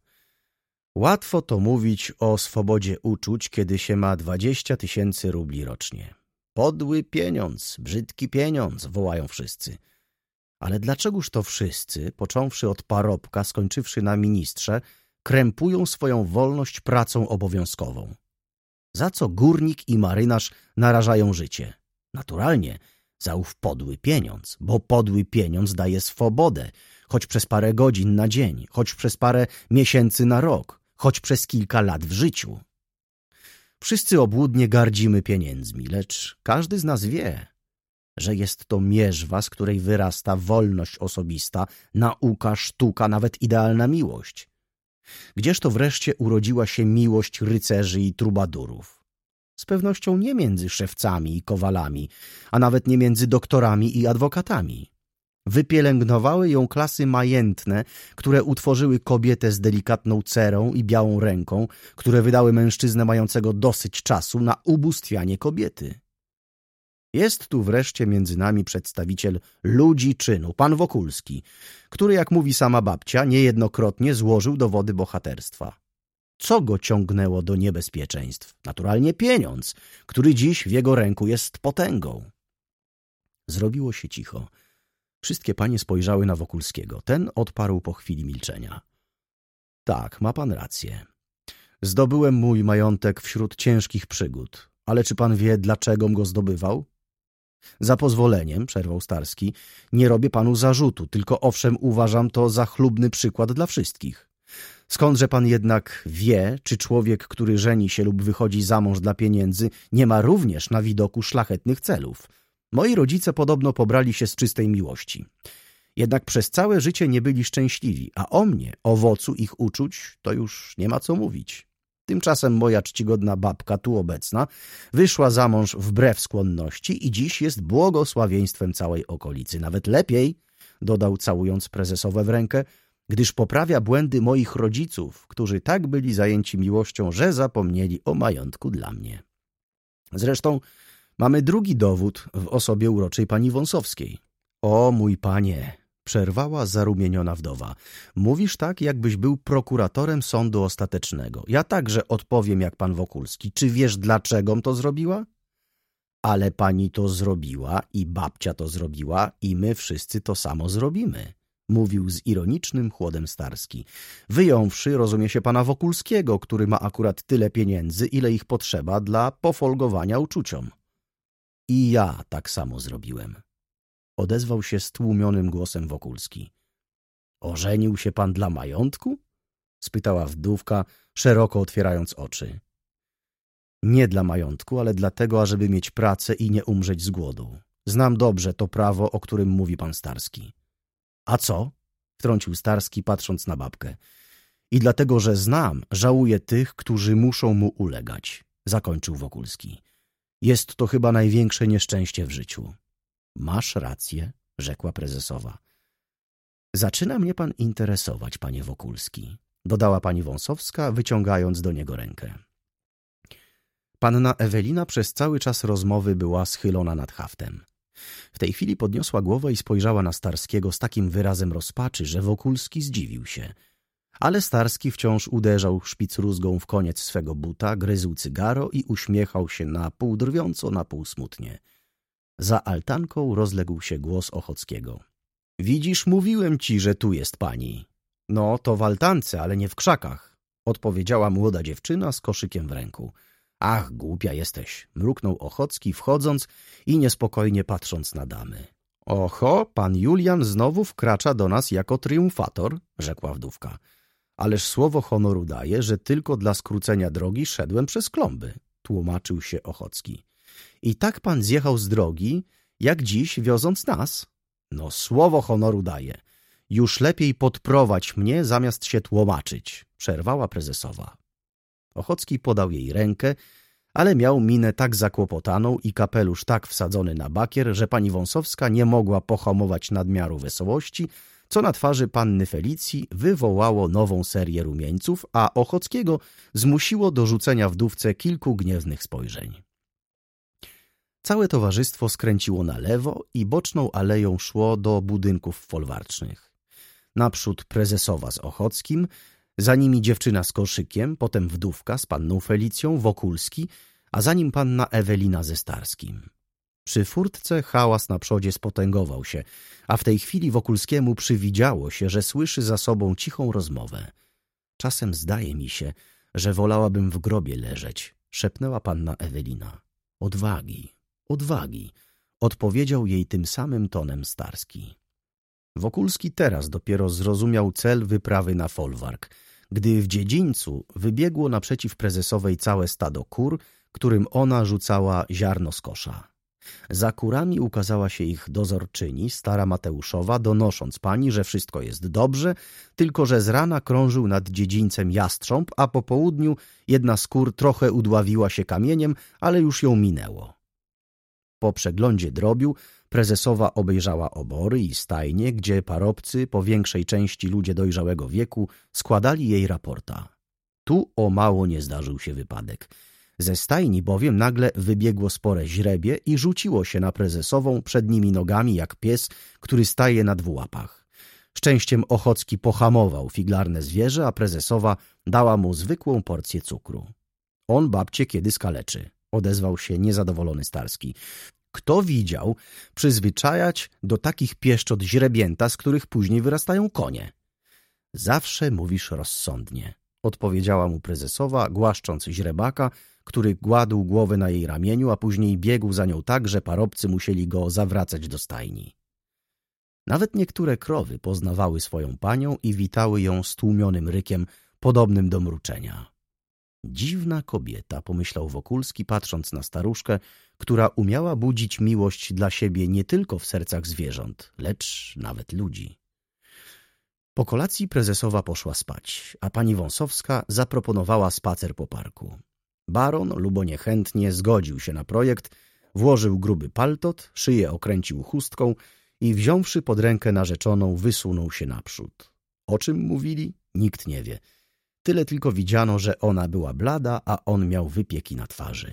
Łatwo to mówić o swobodzie uczuć, kiedy się ma 20 000 rubli rocznie. Podły pieniądz, brzydki pieniądz, wołają wszyscy. Ale dlaczegoż to wszyscy, począwszy od parobka, skończywszy na ministrze, krępują swoją wolność pracą obowiązkową? Za co górnik i marynarz narażają życie? Naturalnie za ów podły pieniądz, bo podły pieniądz daje swobodę, choć przez parę godzin na dzień, choć przez parę miesięcy na rok, choć przez kilka lat w życiu. Wszyscy obłudnie gardzimy pieniędzmi, lecz każdy z nas wie, że jest to mierzwa, z której wyrasta wolność osobista, nauka, sztuka, nawet idealna miłość. Gdzież to wreszcie urodziła się miłość rycerzy i trubadurów? Z pewnością nie między szewcami i kowalami, a nawet nie między doktorami i adwokatami. Wypielęgnowały ją klasy majętne, które utworzyły kobietę z delikatną cerą i białą ręką, które wydały mężczyznę mającego dosyć czasu na ubóstwianie kobiety. Jest tu wreszcie między nami przedstawiciel ludzi czynu, pan Wokulski, który, jak mówi sama babcia, niejednokrotnie złożył dowody bohaterstwa. Co go ciągnęło do niebezpieczeństw? Naturalnie pieniądz, który dziś w jego ręku jest potęgą. Zrobiło się cicho. Wszystkie panie spojrzały na Wokulskiego. Ten odparł po chwili milczenia. Tak, ma pan rację. Zdobyłem mój majątek wśród ciężkich przygód. Ale czy pan wie, dlaczego'm go zdobywał? Za pozwoleniem, przerwał Starski, nie robię panu zarzutu, tylko owszem uważam to za chlubny przykład dla wszystkich. Skądże pan jednak wie, czy człowiek, który żeni się lub wychodzi za mąż dla pieniędzy, nie ma również na widoku szlachetnych celów? Moi rodzice podobno pobrali się z czystej miłości. Jednak przez całe życie nie byli szczęśliwi, a o mnie, owocu ich uczuć, to już nie ma co mówić. Tymczasem moja czcigodna babka, tu obecna, wyszła za mąż wbrew skłonności i dziś jest błogosławieństwem całej okolicy. Nawet lepiej, dodał całując prezesowę w rękę, gdyż poprawia błędy moich rodziców, którzy tak byli zajęci miłością, że zapomnieli o majątku dla mnie. Zresztą mamy drugi dowód w osobie uroczej pani Wąsowskiej. O mój panie, przerwała zarumieniona wdowa, mówisz tak, jakbyś był prokuratorem sądu ostatecznego. Ja także odpowiem jak pan Wokulski. Czy wiesz, dlaczego'm to zrobiła? Ale pani to zrobiła i babcia to zrobiła i my wszyscy to samo zrobimy, mówił z ironicznym chłodem Starski. Wyjąwszy, rozumie się, pana Wokulskiego, który ma akurat tyle pieniędzy, ile ich potrzeba dla pofolgowania uczuciom. I ja tak samo zrobiłem. Odezwał się stłumionym głosem Wokulski. Ożenił się pan dla majątku? Spytała wdówka, szeroko otwierając oczy. Nie dla majątku, ale dlatego, ażeby mieć pracę i nie umrzeć z głodu. Znam dobrze to prawo, o którym mówi pan Starski. A co? Wtrącił Starski, patrząc na babkę. I dlatego, że znam, żałuję tych, którzy muszą mu ulegać, zakończył Wokulski. Jest to chyba największe nieszczęście w życiu. Masz rację, rzekła prezesowa. Zaczyna mnie pan interesować, panie Wokulski. dodała pani Wąsowska, wyciągając do niego rękę. Panna Ewelina przez cały czas rozmowy była schylona nad haftem. W tej chwili podniosła głowę i spojrzała na Starskiego z takim wyrazem rozpaczy, że Wokulski zdziwił się. Ale Starski wciąż uderzał szpicrózgą w koniec swego buta, gryzł cygaro i uśmiechał się na pół drwiąco, na pół smutnie. Za altanką rozległ się głos Ochockiego. — Widzisz, mówiłem ci, że tu jest pani. — No, to w altance, ale nie w krzakach — odpowiedziała młoda dziewczyna z koszykiem w ręku. — Ach, głupia jesteś — mruknął Ochocki, wchodząc i niespokojnie patrząc na damy. — Oho, pan Julian znowu wkracza do nas jako triumfator — rzekła wdówka. — Ależ słowo honoru daje, że tylko dla skrócenia drogi szedłem przez klomby — tłumaczył się Ochocki. — I tak pan zjechał z drogi, jak dziś, wioząc nas? — No, słowo honoru daje. Już lepiej podprowadź mnie, zamiast się tłumaczyć — przerwała prezesowa. Ochocki podał jej rękę, ale miał minę tak zakłopotaną i kapelusz tak wsadzony na bakier, że pani Wąsowska nie mogła pohamować nadmiaru wesołości, co na twarzy panny Felicji wywołało nową serię rumieńców, a Ochockiego zmusiło do rzucenia wdówce kilku gniewnych spojrzeń. Całe towarzystwo skręciło na lewo i boczną aleją szło do budynków folwarcznych. Naprzód prezesowa z Ochockim, za nimi dziewczyna z koszykiem, potem wdówka z panną Felicją, Wokulski, a za nim panna Ewelina ze Starskim. Przy furtce hałas na przodzie spotęgował się, a w tej chwili Wokulskiemu przywidziało się, że słyszy za sobą cichą rozmowę. Czasem zdaje mi się, że wolałabym w grobie leżeć, szepnęła panna Ewelina. Odwagi, odwagi, odpowiedział jej tym samym tonem Starski. Wokulski teraz dopiero zrozumiał cel wyprawy na folwark, gdy w dziedzińcu wybiegło naprzeciw prezesowej całe stado kur, którym ona rzucała ziarno z kosza. Za kurami ukazała się ich dozorczyni, stara Mateuszowa, donosząc pani, że wszystko jest dobrze, tylko że z rana krążył nad dziedzińcem jastrząb, a po południu jedna z kur trochę udławiła się kamieniem, ale już ją minęło. Po przeglądzie drobiu prezesowa obejrzała obory i stajnie, gdzie parobcy, po większej części ludzie dojrzałego wieku, składali jej raporta. Tu o mało nie zdarzył się wypadek. Ze stajni bowiem nagle wybiegło spore źrebie i rzuciło się na prezesową przednimi nogami jak pies, który staje na dwóch łapach. Szczęściem Ochocki pohamował figlarne zwierzę, a prezesowa dała mu zwykłą porcję cukru. On babcie kiedy skaleczy, odezwał się niezadowolony Starski. Kto widział przyzwyczajać do takich pieszczot źrebięta, z których później wyrastają konie? Zawsze mówisz rozsądnie, odpowiedziała mu prezesowa, głaszcząc źrebaka, który gładł głowę na jej ramieniu, a później biegł za nią tak, że parobcy musieli go zawracać do stajni. Nawet niektóre krowy poznawały swoją panią i witały ją stłumionym rykiem, podobnym do mruczenia. Dziwna kobieta, pomyślał Wokulski, patrząc na staruszkę, która umiała budzić miłość dla siebie nie tylko w sercach zwierząt, lecz nawet ludzi. Po kolacji prezesowa poszła spać, a pani Wąsowska zaproponowała spacer po parku. Baron, lubo niechętnie, zgodził się na projekt, włożył gruby paltot, szyję okręcił chustką i wziąwszy pod rękę narzeczoną, wysunął się naprzód. O czym mówili? Nikt nie wie. Tyle tylko widziano, że ona była blada, a on miał wypieki na twarzy.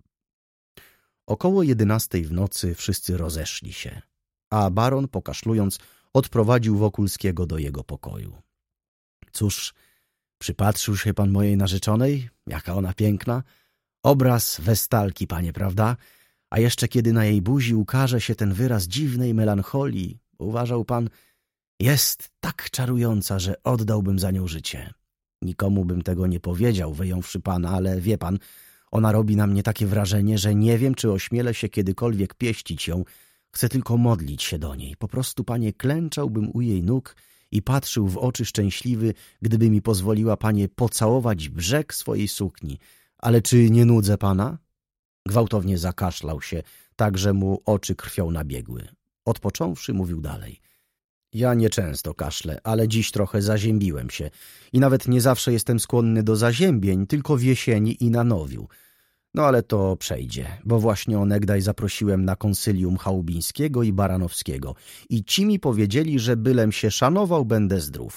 Około 11 w nocy wszyscy rozeszli się, a baron, pokaszlując, odprowadził Wokulskiego do jego pokoju. Cóż, przypatrzył się pan mojej narzeczonej? Jaka ona piękna! Obraz Westalki, panie, prawda? A jeszcze kiedy na jej buzi ukaże się ten wyraz dziwnej melancholii, uważał pan, jest tak czarująca, że oddałbym za nią życie. Nikomu bym tego nie powiedział, wyjąwszy pana, ale wie pan, ona robi na mnie takie wrażenie, że nie wiem, czy ośmielę się kiedykolwiek pieścić ją. Chcę tylko modlić się do niej. Po prostu, panie, klęczałbym u jej nóg i patrzył w oczy szczęśliwy, gdyby mi pozwoliła, panie, pocałować brzeg swojej sukni. Ale czy nie nudzę pana? Gwałtownie zakaszlał się, tak że mu oczy krwią nabiegły. Odpocząwszy, mówił dalej. Ja nieczęsto kaszlę, ale dziś trochę zaziębiłem się i nawet nie zawsze jestem skłonny do zaziębień, tylko w jesieni i na nowiu. No ale to przejdzie, bo właśnie onegdaj zaprosiłem na konsylium Chałubińskiego i Baranowskiego i ci mi powiedzieli, że bylem się szanował, będę zdrów.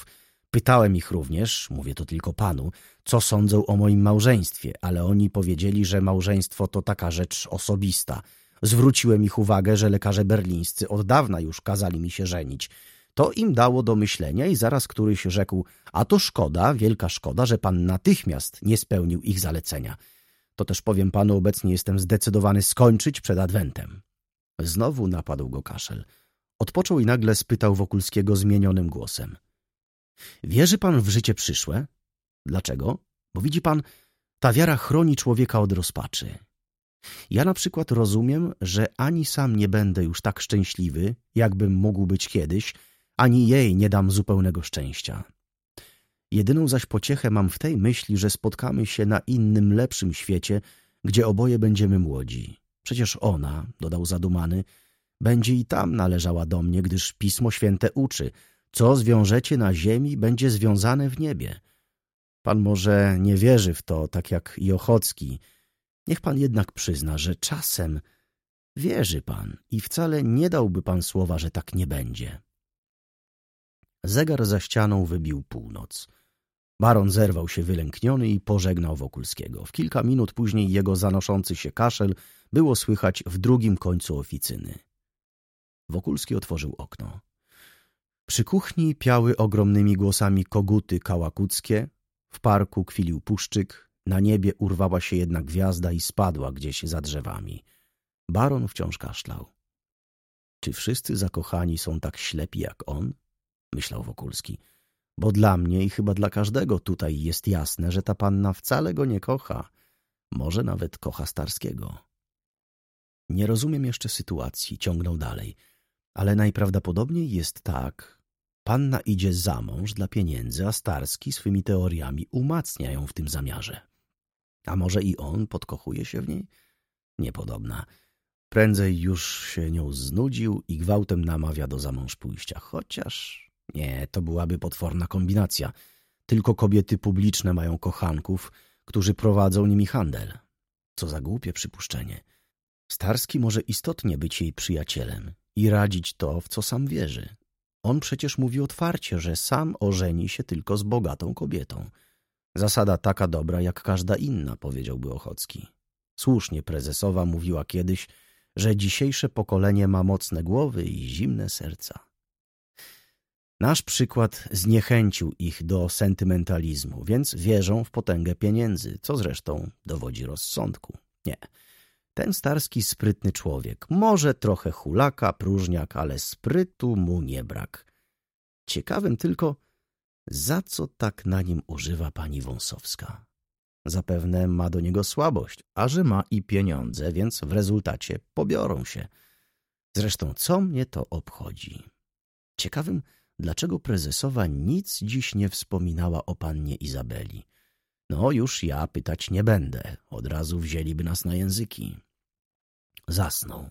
Pytałem ich również, mówię to tylko panu, co sądzą o moim małżeństwie, ale oni powiedzieli, że małżeństwo to taka rzecz osobista. Zwróciłem ich uwagę, że lekarze berlińscy od dawna już kazali mi się żenić. To im dało do myślenia i zaraz któryś rzekł, a to szkoda, wielka szkoda, że pan natychmiast nie spełnił ich zalecenia. To też powiem panu, obecnie jestem zdecydowany skończyć przed adwentem. Znowu napadł go kaszel. Odpoczął i nagle spytał Wokulskiego zmienionym głosem. Wierzy pan w życie przyszłe? Dlaczego? Bo widzi pan, ta wiara chroni człowieka od rozpaczy. Ja na przykład rozumiem, że ani sam nie będę już tak szczęśliwy, jakbym mógł być kiedyś, ani jej nie dam zupełnego szczęścia. Jedyną zaś pociechę mam w tej myśli, że spotkamy się na innym, lepszym świecie, gdzie oboje będziemy młodzi. Przecież ona, dodał zadumany, będzie i tam należała do mnie, gdyż Pismo Święte uczy, co zwiążecie na ziemi, będzie związane w niebie. Pan może nie wierzy w to, tak jak i Ochocki. Niech pan jednak przyzna, że czasem wierzy pan i wcale nie dałby pan słowa, że tak nie będzie. Zegar za ścianą wybił północ. Baron zerwał się wylękniony i pożegnał Wokulskiego. W kilka minut później jego zanoszący się kaszel było słychać w drugim końcu oficyny. Wokulski otworzył okno. Przy kuchni piały ogromnymi głosami koguty kałakuckie, w parku kwilił puszczyk, na niebie urwała się jedna gwiazda i spadła gdzieś za drzewami. Baron wciąż kaszlał. Czy wszyscy zakochani są tak ślepi jak on? Myślał Wokulski. Bo dla mnie i chyba dla każdego tutaj jest jasne, że ta panna wcale go nie kocha. Może nawet kocha Starskiego. Nie rozumiem jeszcze sytuacji, ciągnął dalej. Ale najprawdopodobniej jest tak. Panna idzie za mąż dla pieniędzy, a Starski swymi teoriami umacnia ją w tym zamiarze. A może i on podkochuje się w niej? Niepodobna. Prędzej już się nią znudził i gwałtem namawia do zamążpójścia. Chociaż nie, to byłaby potworna kombinacja. Tylko kobiety publiczne mają kochanków, którzy prowadzą nimi handel. Co za głupie przypuszczenie. Starski może istotnie być jej przyjacielem i radzić to, w co sam wierzy. On przecież mówi otwarcie, że sam ożeni się tylko z bogatą kobietą. Zasada taka dobra jak każda inna, powiedziałby Ochocki. Słusznie prezesowa mówiła kiedyś, że dzisiejsze pokolenie ma mocne głowy i zimne serca. Nasz przykład zniechęcił ich do sentymentalizmu, więc wierzą w potęgę pieniędzy, co zresztą dowodzi rozsądku. Nie, ten Starski sprytny człowiek, może trochę hulaka, próżniak, ale sprytu mu nie brak. Ciekawym tylko, za co tak na nim używa pani Wąsowska. Zapewne ma do niego słabość, a że ma i pieniądze, więc w rezultacie pobiorą się. Zresztą co mnie to obchodzi? Ciekawym, dlaczego prezesowa nic dziś nie wspominała o pannie Izabeli. No już ja pytać nie będę, od razu wzięliby nas na języki. Zasnął.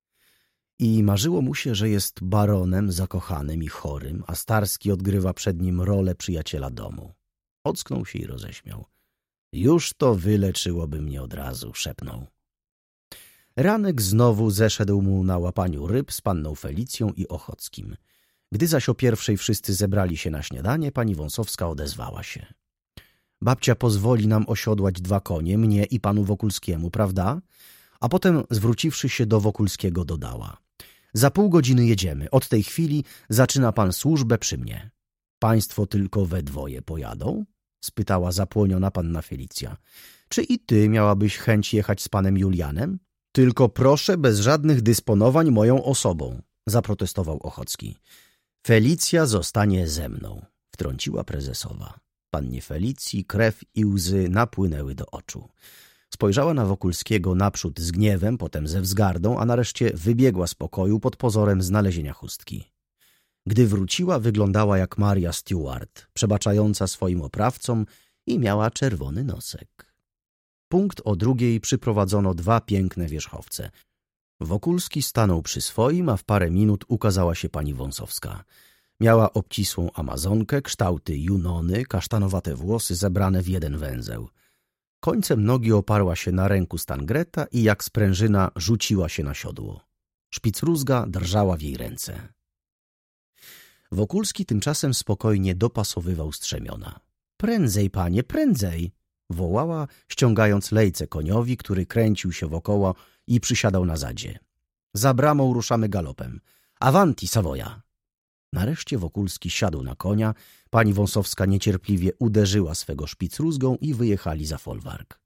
I marzyło mu się, że jest baronem zakochanym i chorym, a Starski odgrywa przed nim rolę przyjaciela domu. Ocknął się i roześmiał. Już to wyleczyłoby mnie od razu, szepnął. Ranek znowu zeszedł mu na łapaniu ryb z panną Felicją i Ochockim. Gdy zaś o pierwszej wszyscy zebrali się na śniadanie, pani Wąsowska odezwała się. Babcia pozwoli nam osiodłać 2 konie, mnie i panu Wokulskiemu, prawda? A potem, zwróciwszy się do Wokulskiego, dodała. Za pół godziny jedziemy. Od tej chwili zaczyna pan służbę przy mnie. Państwo tylko we dwoje pojadą? Spytała zapłoniona panna Felicja. Czy i ty miałabyś chęć jechać z panem Julianem? Tylko proszę bez żadnych dysponowań moją osobą, zaprotestował Ochocki. Felicja zostanie ze mną, wtrąciła prezesowa. Pannie Felicji krew i łzy napłynęły do oczu. Spojrzała na Wokulskiego naprzód z gniewem, potem ze wzgardą, a nareszcie wybiegła z pokoju pod pozorem znalezienia chustki. Gdy wróciła, wyglądała jak Maria Stuart, przebaczająca swoim oprawcom i miała czerwony nosek. Punkt o 2:00 przyprowadzono 2 piękne wierzchowce. Wokulski stanął przy swoim, a w parę minut ukazała się pani Wąsowska. Miała obcisłą amazonkę, kształty Junony, kasztanowate włosy zebrane w jeden węzeł. Końcem nogi oparła się na ręku Stangreta i jak sprężyna rzuciła się na siodło. Szpicrózga drżała w jej ręce. Wokulski tymczasem spokojnie dopasowywał strzemiona. Prędzej, panie, prędzej! Wołała, ściągając lejce koniowi, który kręcił się wokoło i przysiadał na zadzie. Za bramą ruszamy galopem. Avanti, Savoia! Nareszcie Wokulski siadł na konia, pani Wąsowska niecierpliwie uderzyła swego szpicruzgą i wyjechali za folwark.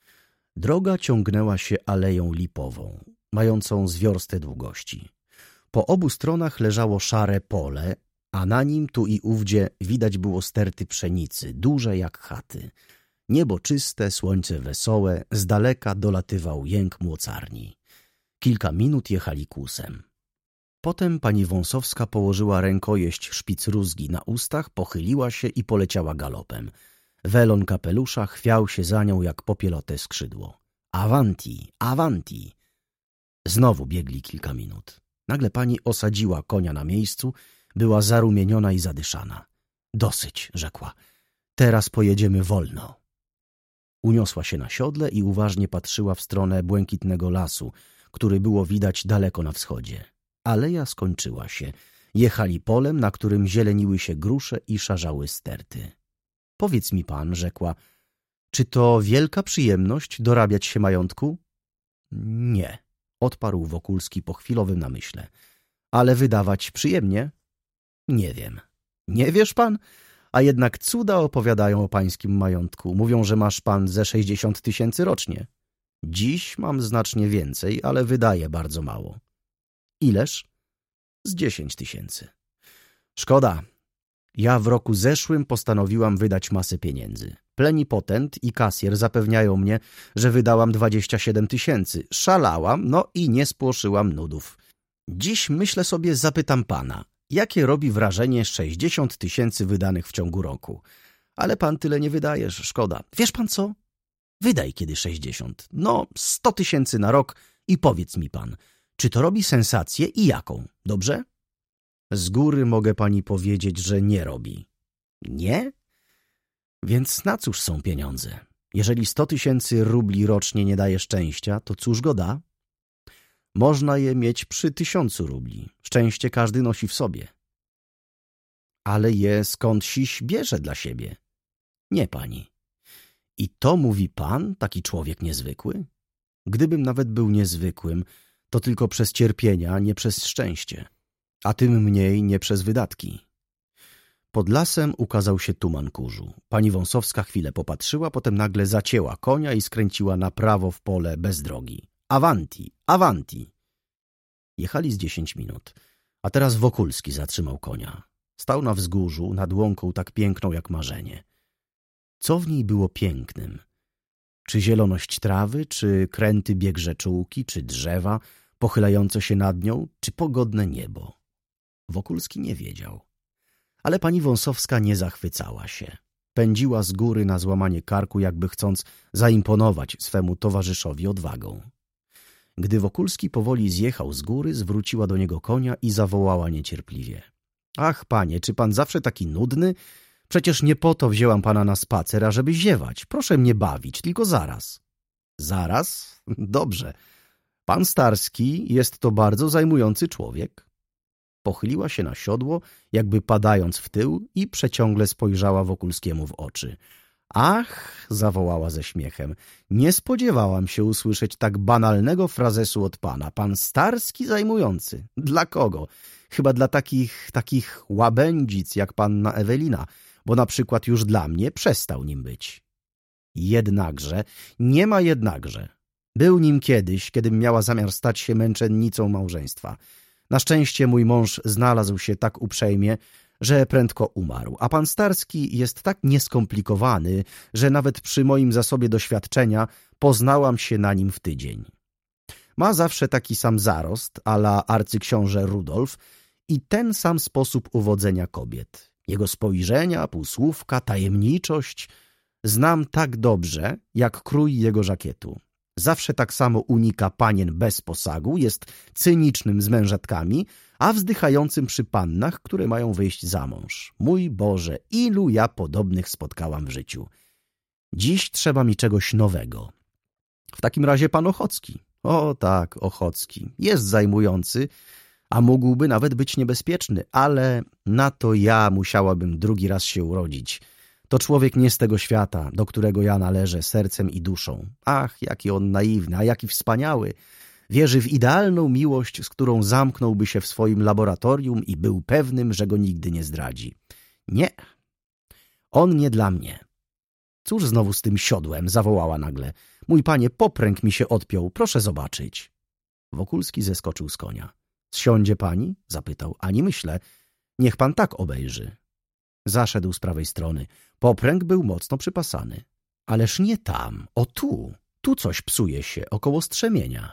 Droga ciągnęła się aleją lipową, mającą z wiorstę długości. Po obu stronach leżało szare pole, a na nim tu i ówdzie widać było sterty pszenicy, duże jak chaty. Niebo czyste, słońce wesołe, z daleka dolatywał jęk młocarni. Kilka minut jechali kłusem. Potem pani Wąsowska położyła rękojeść szpicruzgi na ustach, pochyliła się i poleciała galopem. Welon kapelusza chwiał się za nią jak popielote skrzydło. Avanti, avanti! Znowu biegli kilka minut. Nagle pani osadziła konia na miejscu, była zarumieniona i zadyszana. Dosyć, rzekła. Teraz pojedziemy wolno. Uniosła się na siodle i uważnie patrzyła w stronę błękitnego lasu, który było widać daleko na wschodzie. Aleja skończyła się. Jechali polem, na którym zieleniły się grusze i szarzały sterty. Powiedz mi pan, rzekła, czy to wielka przyjemność dorabiać się majątku? Nie, odparł Wokulski po chwilowym namyśle. Ale wydawać przyjemnie? Nie wiem. Nie wiesz pan? A jednak cuda opowiadają o pańskim majątku. Mówią, że masz pan ze 60 000 rocznie. Dziś mam znacznie więcej, ale wydaję bardzo mało. Ileż? Z 10 000. Szkoda. Ja w roku zeszłym postanowiłam wydać masę pieniędzy. Plenipotent i kasjer zapewniają mnie, że wydałam 27 000. Szalałam, no i nie spłoszyłam nudów. Dziś myślę sobie, zapytam pana, jakie robi wrażenie 60 000 wydanych w ciągu roku. Ale pan tyle nie wydajesz, szkoda. Wiesz pan co? Wydaj kiedy 60. No, 100 000 na rok i powiedz mi pan, czy to robi sensację i jaką, dobrze? Z góry mogę pani powiedzieć, że nie robi. Nie? Więc na cóż są pieniądze? Jeżeli 100 000 rubli rocznie nie daje szczęścia, to cóż go da? Można je mieć przy 1000 rubli. Szczęście każdy nosi w sobie. Ale je skądsiś bierze dla siebie. Nie pani. I to mówi pan, taki człowiek niezwykły? Gdybym nawet był niezwykłym, to tylko przez cierpienia, nie przez szczęście. A tym mniej nie przez wydatki. Pod lasem ukazał się tuman kurzu. Pani Wąsowska chwilę popatrzyła, potem nagle zacięła konia i skręciła na prawo w pole bez drogi. Avanti, avanti! Jechali z 10 minut. A teraz Wokulski zatrzymał konia. Stał na wzgórzu, nad łąką tak piękną jak marzenie. Co w niej było pięknym? Czy zieloność trawy, czy kręty bieg rzeczułki, czy drzewa pochylające się nad nią, czy pogodne niebo? Wokulski nie wiedział. Ale pani Wąsowska nie zachwycała się. Pędziła z góry na złamanie karku, jakby chcąc zaimponować swemu towarzyszowi odwagą. Gdy Wokulski powoli zjechał z góry, zwróciła do niego konia i zawołała niecierpliwie. Ach, panie, czy pan zawsze taki nudny? Przecież nie po to wzięłam pana na spacer, ażeby ziewać. Proszę mnie bawić, tylko zaraz. Zaraz? Dobrze. Pan Starski jest to bardzo zajmujący człowiek. Pochyliła się na siodło, jakby padając w tył i przeciągle spojrzała Wokulskiemu w oczy. Ach, zawołała ze śmiechem, nie spodziewałam się usłyszeć tak banalnego frazesu od pana. Pan Starski zajmujący. Dla kogo? Chyba dla takich łabędzic jak panna Ewelina, bo na przykład już dla mnie przestał nim być. Jednakże, nie ma jednakże. Był nim kiedyś, kiedym miała zamiar stać się męczennicą małżeństwa. Na szczęście mój mąż znalazł się tak uprzejmie, że prędko umarł, a pan Starski jest tak nieskomplikowany, że nawet przy moim zasobie doświadczenia poznałam się na nim w tydzień. Ma zawsze taki sam zarost, a la arcyksiąże Rudolf i ten sam sposób uwodzenia kobiet. Jego spojrzenia, półsłówka, tajemniczość znam tak dobrze, jak krój jego żakietu. Zawsze tak samo unika panien bez posagu, jest cynicznym z mężatkami, a wzdychającym przy pannach, które mają wyjść za mąż. Mój Boże, ilu ja podobnych spotkałam w życiu. Dziś trzeba mi czegoś nowego. W takim razie pan Ochocki. O tak, Ochocki. Jest zajmujący, a mógłby nawet być niebezpieczny, ale na to ja musiałabym drugi raz się urodzić. To człowiek nie z tego świata, do którego ja należę sercem i duszą. Ach, jaki on naiwny, a jaki wspaniały. Wierzy w idealną miłość, z którą zamknąłby się w swoim laboratorium i był pewnym, że go nigdy nie zdradzi. Nie, on nie dla mnie. Cóż znowu z tym siodłem? Zawołała nagle. Mój panie, popręg mi się odpiął, proszę zobaczyć. Wokulski zeskoczył z konia. Zsiądzie pani? Zapytał. Ani myślę. Niech pan tak obejrzy. Zaszedł z prawej strony. Popręg był mocno przypasany. Ależ nie tam, o tu. Tu coś psuje się, około strzemienia.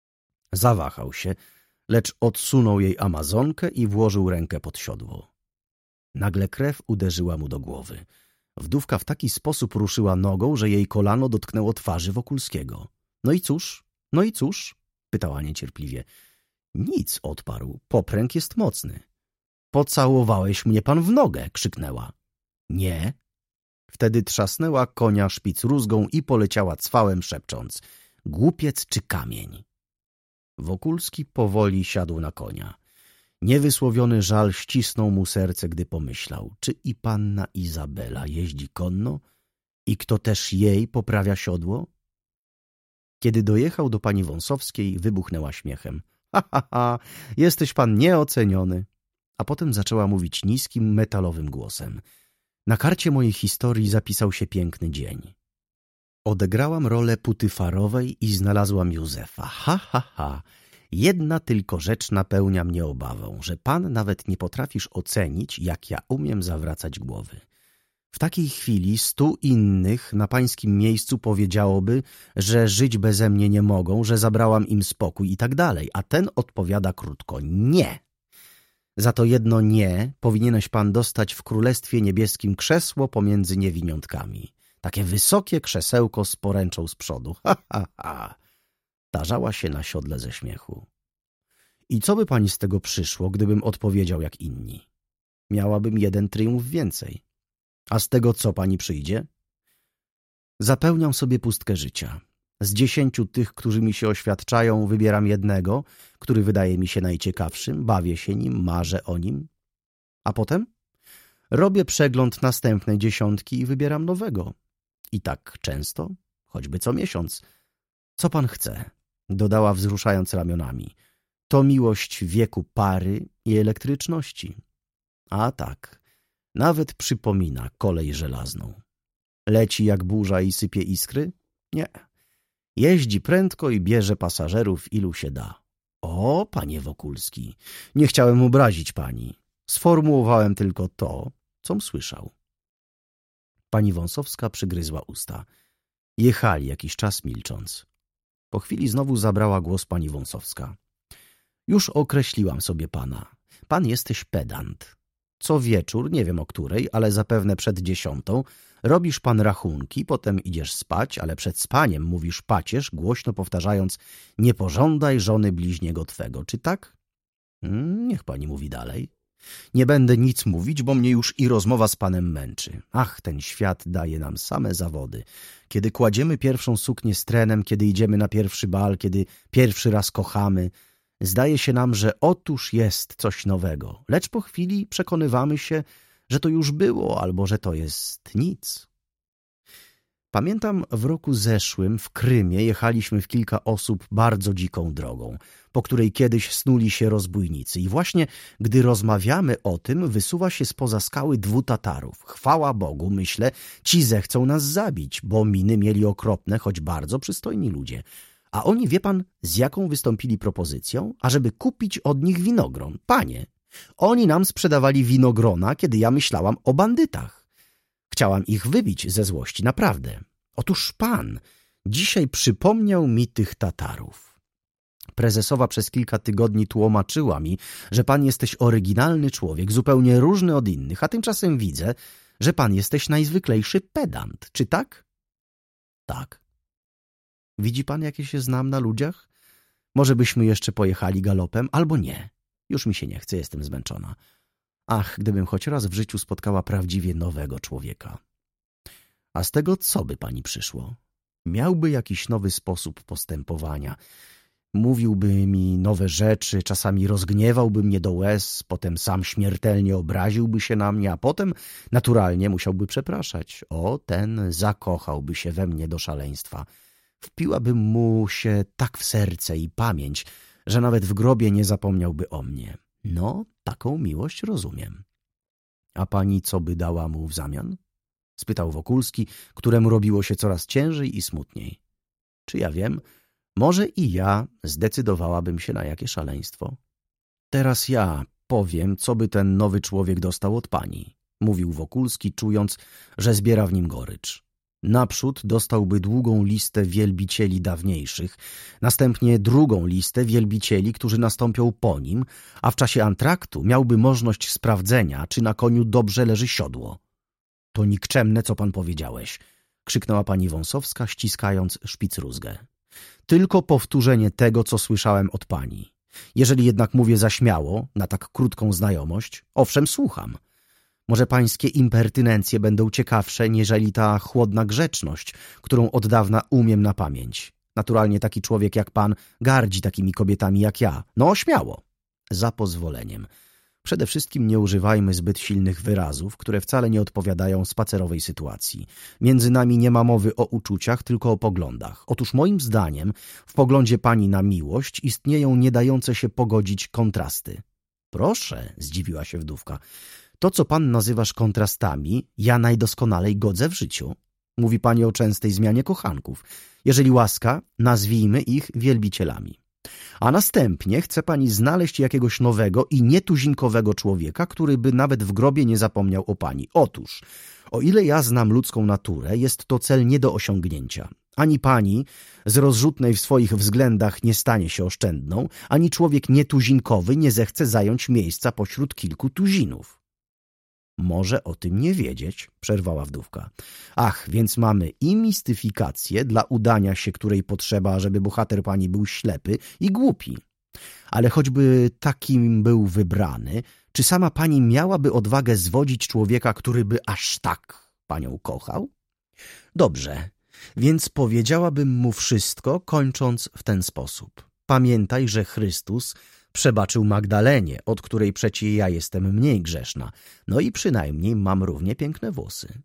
Zawahał się, lecz odsunął jej amazonkę i włożył rękę pod siodło. Nagle krew uderzyła mu do głowy. Wdówka w taki sposób ruszyła nogą, że jej kolano dotknęło twarzy Wokulskiego. No i cóż? No i cóż? Pytała niecierpliwie. Nic, odparł. Popręg jest mocny. Pocałowałeś mnie pan w nogę, krzyknęła. Nie. Wtedy trzasnęła konia szpicrózgą i poleciała cwałem, szepcząc. Głupiec czy kamień? Wokulski powoli siadł na konia. Niewysłowiony żal ścisnął mu serce, gdy pomyślał, czy i panna Izabela jeździ konno i kto też jej poprawia siodło? Kiedy dojechał do pani Wąsowskiej, wybuchnęła śmiechem. Ha, jesteś pan nieoceniony. A potem zaczęła mówić niskim, metalowym głosem. Na karcie mojej historii zapisał się piękny dzień. Odegrałam rolę Putyfarowej i znalazłam Józefa. Ha. Jedna tylko rzecz napełnia mnie obawą, że pan nawet nie potrafisz ocenić, jak ja umiem zawracać głowy. W takiej chwili 100 innych na pańskim miejscu powiedziałoby, że żyć beze mnie nie mogą, że zabrałam im spokój i tak dalej, a ten odpowiada krótko nie. Za to jedno nie powinieneś pan dostać w Królestwie Niebieskim krzesło pomiędzy niewiniątkami. Takie wysokie krzesełko z poręczą z przodu. Ha. Tarzała się na siodle ze śmiechu. I co by pani z tego przyszło, gdybym odpowiedział jak inni? Miałabym jeden triumf więcej. A z tego co pani przyjdzie? Zapełniam sobie pustkę życia. Z 10 tych, którzy mi się oświadczają, wybieram jednego, który wydaje mi się najciekawszym, bawię się nim, marzę o nim. A potem robię przegląd następnej 10 i wybieram nowego. I tak często, choćby co miesiąc. Co pan chce? Dodała, wzruszając ramionami. To miłość wieku pary i elektryczności. A tak, nawet przypomina kolej żelazną. Leci jak burza i sypie iskry? Nie. Jeździ prędko i bierze pasażerów ilu się da. O, panie Wokulski, nie chciałem obrazić pani. Sformułowałem tylko to, com słyszał. Pani Wąsowska przygryzła usta. Jechali jakiś czas milcząc. Po chwili znowu zabrała głos pani Wąsowska. Już określiłam sobie pana. Pan jesteś pedant. Co wieczór, nie wiem o której, ale zapewne przed 10, robisz pan rachunki, potem idziesz spać, ale przed spaniem mówisz pacierz, głośno powtarzając nie pożądaj żony bliźniego twego. Czy tak? Niech pani mówi dalej. Nie będę nic mówić, bo mnie już i rozmowa z panem męczy. Ach, ten świat daje nam same zawody. Kiedy kładziemy pierwszą suknię z trenem, kiedy idziemy na pierwszy bal, kiedy pierwszy raz kochamy, zdaje się nam, że otóż jest coś nowego. Lecz po chwili przekonywamy się, że to już było albo że to jest nic. Pamiętam, w roku zeszłym w Krymie jechaliśmy w kilka osób bardzo dziką drogą, po której kiedyś snuli się rozbójnicy i właśnie gdy rozmawiamy o tym, wysuwa się spoza skały 2 Tatarów. Chwała Bogu, myślę, ci zechcą nas zabić, bo miny mieli okropne, choć bardzo przystojni ludzie. A oni, wie pan, z jaką wystąpili propozycją? Ażeby kupić od nich winogron. Panie, oni nam sprzedawali winogrona, kiedy ja myślałam o bandytach. Chciałam ich wybić ze złości, naprawdę. Otóż pan dzisiaj przypomniał mi tych Tatarów. Prezesowa przez kilka tygodni tłumaczyła mi, że pan jesteś oryginalny człowiek, zupełnie różny od innych, a tymczasem widzę, że pan jesteś najzwyklejszy pedant. Czy tak? Tak. Widzi pan, jakie się znam na ludziach? Może byśmy jeszcze pojechali galopem, albo nie. Już mi się nie chce, jestem zmęczona. Ach, gdybym choć raz w życiu spotkała prawdziwie nowego człowieka. A z tego co by pani przyszło? Miałby jakiś nowy sposób postępowania. Mówiłby mi nowe rzeczy, czasami rozgniewałby mnie do łez, potem sam śmiertelnie obraziłby się na mnie, a potem naturalnie musiałby przepraszać. O, ten zakochałby się we mnie do szaleństwa. Wpiłabym mu się tak w serce i pamięć, że nawet w grobie nie zapomniałby o mnie. No, taką miłość rozumiem. A pani co by dała mu w zamian? Spytał Wokulski, któremu robiło się coraz ciężej i smutniej. Czy ja wiem? Może i ja zdecydowałabym się na jakie szaleństwo. Teraz ja powiem, co by ten nowy człowiek dostał od pani, mówił Wokulski, czując, że zbiera w nim gorycz. Naprzód dostałby długą listę wielbicieli dawniejszych, następnie drugą listę wielbicieli, którzy nastąpią po nim, a w czasie antraktu miałby możliwość sprawdzenia, czy na koniu dobrze leży siodło. To nikczemne, co pan powiedziałeś, krzyknęła pani Wąsowska, ściskając szpicrózgę. Tylko powtórzenie tego, co słyszałem od pani. Jeżeli jednak mówię za śmiało, na tak krótką znajomość, owszem, słucham. Może pańskie impertynencje będą ciekawsze, niżeli ta chłodna grzeczność, którą od dawna umiem na pamięć. Naturalnie taki człowiek jak pan gardzi takimi kobietami jak ja. No, śmiało. Za pozwoleniem. Przede wszystkim nie używajmy zbyt silnych wyrazów, które wcale nie odpowiadają spacerowej sytuacji. Między nami nie ma mowy o uczuciach, tylko o poglądach. Otóż moim zdaniem w poglądzie pani na miłość istnieją nie dające się pogodzić kontrasty. Proszę, zdziwiła się wdówka. To, co pan nazywasz kontrastami, ja najdoskonalej godzę w życiu. Mówi pani o częstej zmianie kochanków. Jeżeli łaska, nazwijmy ich wielbicielami. A następnie chce pani znaleźć jakiegoś nowego i nietuzinkowego człowieka, który by nawet w grobie nie zapomniał o pani. Otóż, o ile ja znam ludzką naturę, jest to cel nie do osiągnięcia. Ani pani z rozrzutnej w swoich względach nie stanie się oszczędną, ani człowiek nietuzinkowy nie zechce zająć miejsca pośród kilku tuzinów. Może o tym nie wiedzieć, przerwała wdówka. Ach, więc mamy i mistyfikację, dla udania się której potrzeba, żeby bohater pani był ślepy i głupi. Ale choćby takim był wybrany, czy sama pani miałaby odwagę zwodzić człowieka, który by aż tak panią kochał? Dobrze, więc powiedziałabym mu wszystko, kończąc w ten sposób. Pamiętaj, że Chrystus przebaczył Magdalenie, od której przecie ja jestem mniej grzeszna, no i przynajmniej mam równie piękne włosy.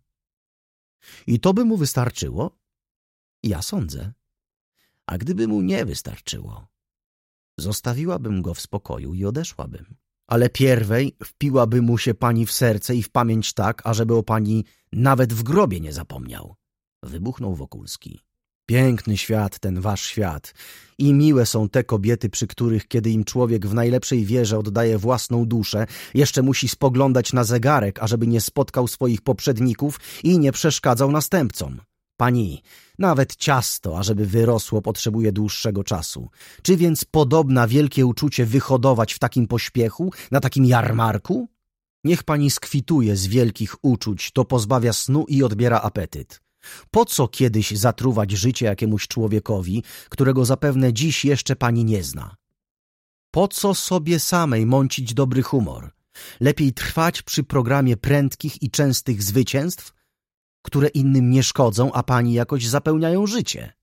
I to by mu wystarczyło? Ja sądzę. A gdyby mu nie wystarczyło, zostawiłabym go w spokoju i odeszłabym. Ale pierwej wpiłaby mu się pani w serce i w pamięć tak, ażeby o pani nawet w grobie nie zapomniał. Wybuchnął Wokulski. Piękny świat, ten wasz świat. I miłe są te kobiety, przy których, kiedy im człowiek w najlepszej wierze oddaje własną duszę, jeszcze musi spoglądać na zegarek, ażeby nie spotkał swoich poprzedników i nie przeszkadzał następcom. Pani, nawet ciasto, ażeby wyrosło, potrzebuje dłuższego czasu. Czy więc podobna wielkie uczucie wyhodować w takim pośpiechu, na takim jarmarku? Niech pani skwituje z wielkich uczuć, to pozbawia snu i odbiera apetyt. Po co kiedyś zatruwać życie jakiemuś człowiekowi, którego zapewne dziś jeszcze pani nie zna? Po co sobie samej mącić dobry humor? Lepiej trwać przy programie prędkich i częstych zwycięstw, które innym nie szkodzą, a pani jakoś zapełniają życie.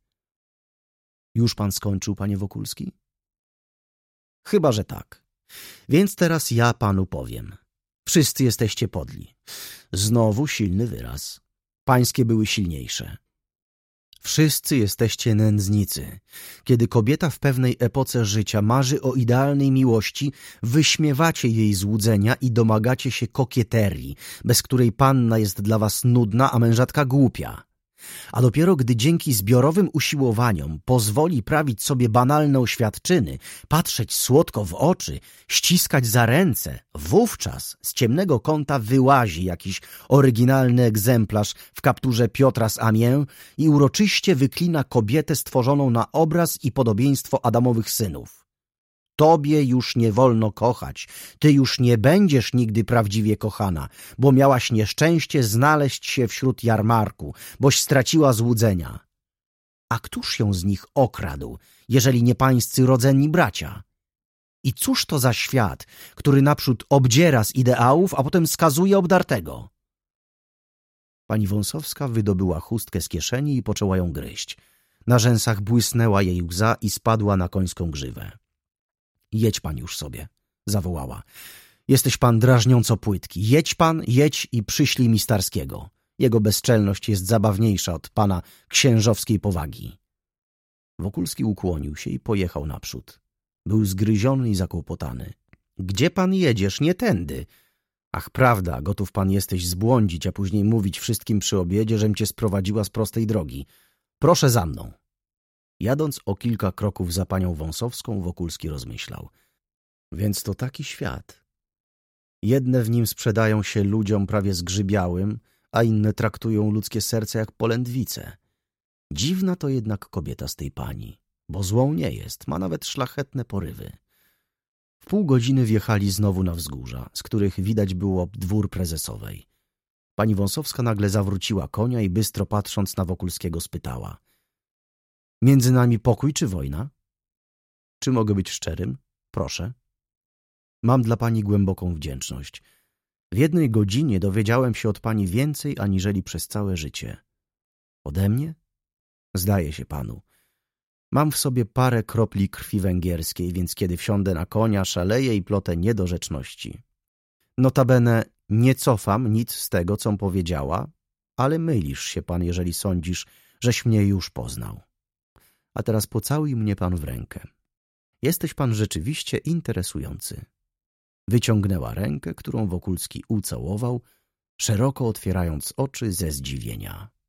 Już pan skończył, panie Wokulski? Chyba że tak. Więc teraz ja panu powiem. Wszyscy jesteście podli. Znowu silny wyraz. Pańskie były silniejsze. Wszyscy jesteście nędznicy. Kiedy kobieta w pewnej epoce życia marzy o idealnej miłości, wyśmiewacie jej złudzenia i domagacie się kokieterii, bez której panna jest dla was nudna, a mężatka głupia. A dopiero gdy dzięki zbiorowym usiłowaniom pozwoli prawić sobie banalne oświadczyny, patrzeć słodko w oczy, ściskać za ręce, wówczas z ciemnego kąta wyłazi jakiś oryginalny egzemplarz w kapturze Piotra z Amiens i uroczyście wyklina kobietę stworzoną na obraz i podobieństwo Adamowych synów. Tobie już nie wolno kochać, ty już nie będziesz nigdy prawdziwie kochana, bo miałaś nieszczęście znaleźć się wśród jarmarku, boś straciła złudzenia. A któż ją z nich okradł, jeżeli nie pańscy rodzenni bracia? I cóż to za świat, który naprzód obdziera z ideałów, a potem skazuje obdartego? Pani Wąsowska wydobyła chustkę z kieszeni i poczęła ją gryźć. Na rzęsach błysnęła jej łza i spadła na końską grzywę. Jedź pan już sobie, zawołała. Jesteś pan drażniąco płytki. Jedź i przyślij mi Starskiego. Jego bezczelność jest zabawniejsza od pana księżowskiej powagi. Wokulski ukłonił się i pojechał naprzód. Był zgryziony i zakłopotany. Gdzie pan jedziesz? Nie tędy. Ach, prawda, gotów pan jesteś zbłądzić, a później mówić wszystkim przy obiedzie, żem cię sprowadziła z prostej drogi. Proszę za mną. Jadąc o kilka kroków za panią Wąsowską, Wokulski rozmyślał. Więc to taki świat. Jedne w nim sprzedają się ludziom prawie zgrzybiałym, a inne traktują ludzkie serce jak polędwice. Dziwna to jednak kobieta z tej pani, bo złą nie jest, ma nawet szlachetne porywy. W pół godziny wjechali znowu na wzgórza, z których widać było dwór prezesowej. Pani Wąsowska nagle zawróciła konia i bystro patrząc na Wokulskiego spytała. Między nami pokój czy wojna? Czy mogę być szczerym? Proszę. Mam dla pani głęboką wdzięczność. W 1 godzinie dowiedziałem się od pani więcej aniżeli przez całe życie. Ode mnie? Zdaje się panu. Mam w sobie parę kropli krwi węgierskiej, więc kiedy wsiądę na konia, szaleję i plotę niedorzeczności. Notabene nie cofam nic z tego, com powiedziała, ale mylisz się pan, jeżeli sądzisz, żeś mnie już poznał. A teraz pocałuj mnie pan w rękę. Jesteś pan rzeczywiście interesujący. Wyciągnęła rękę, którą Wokulski ucałował, szeroko otwierając oczy ze zdziwienia.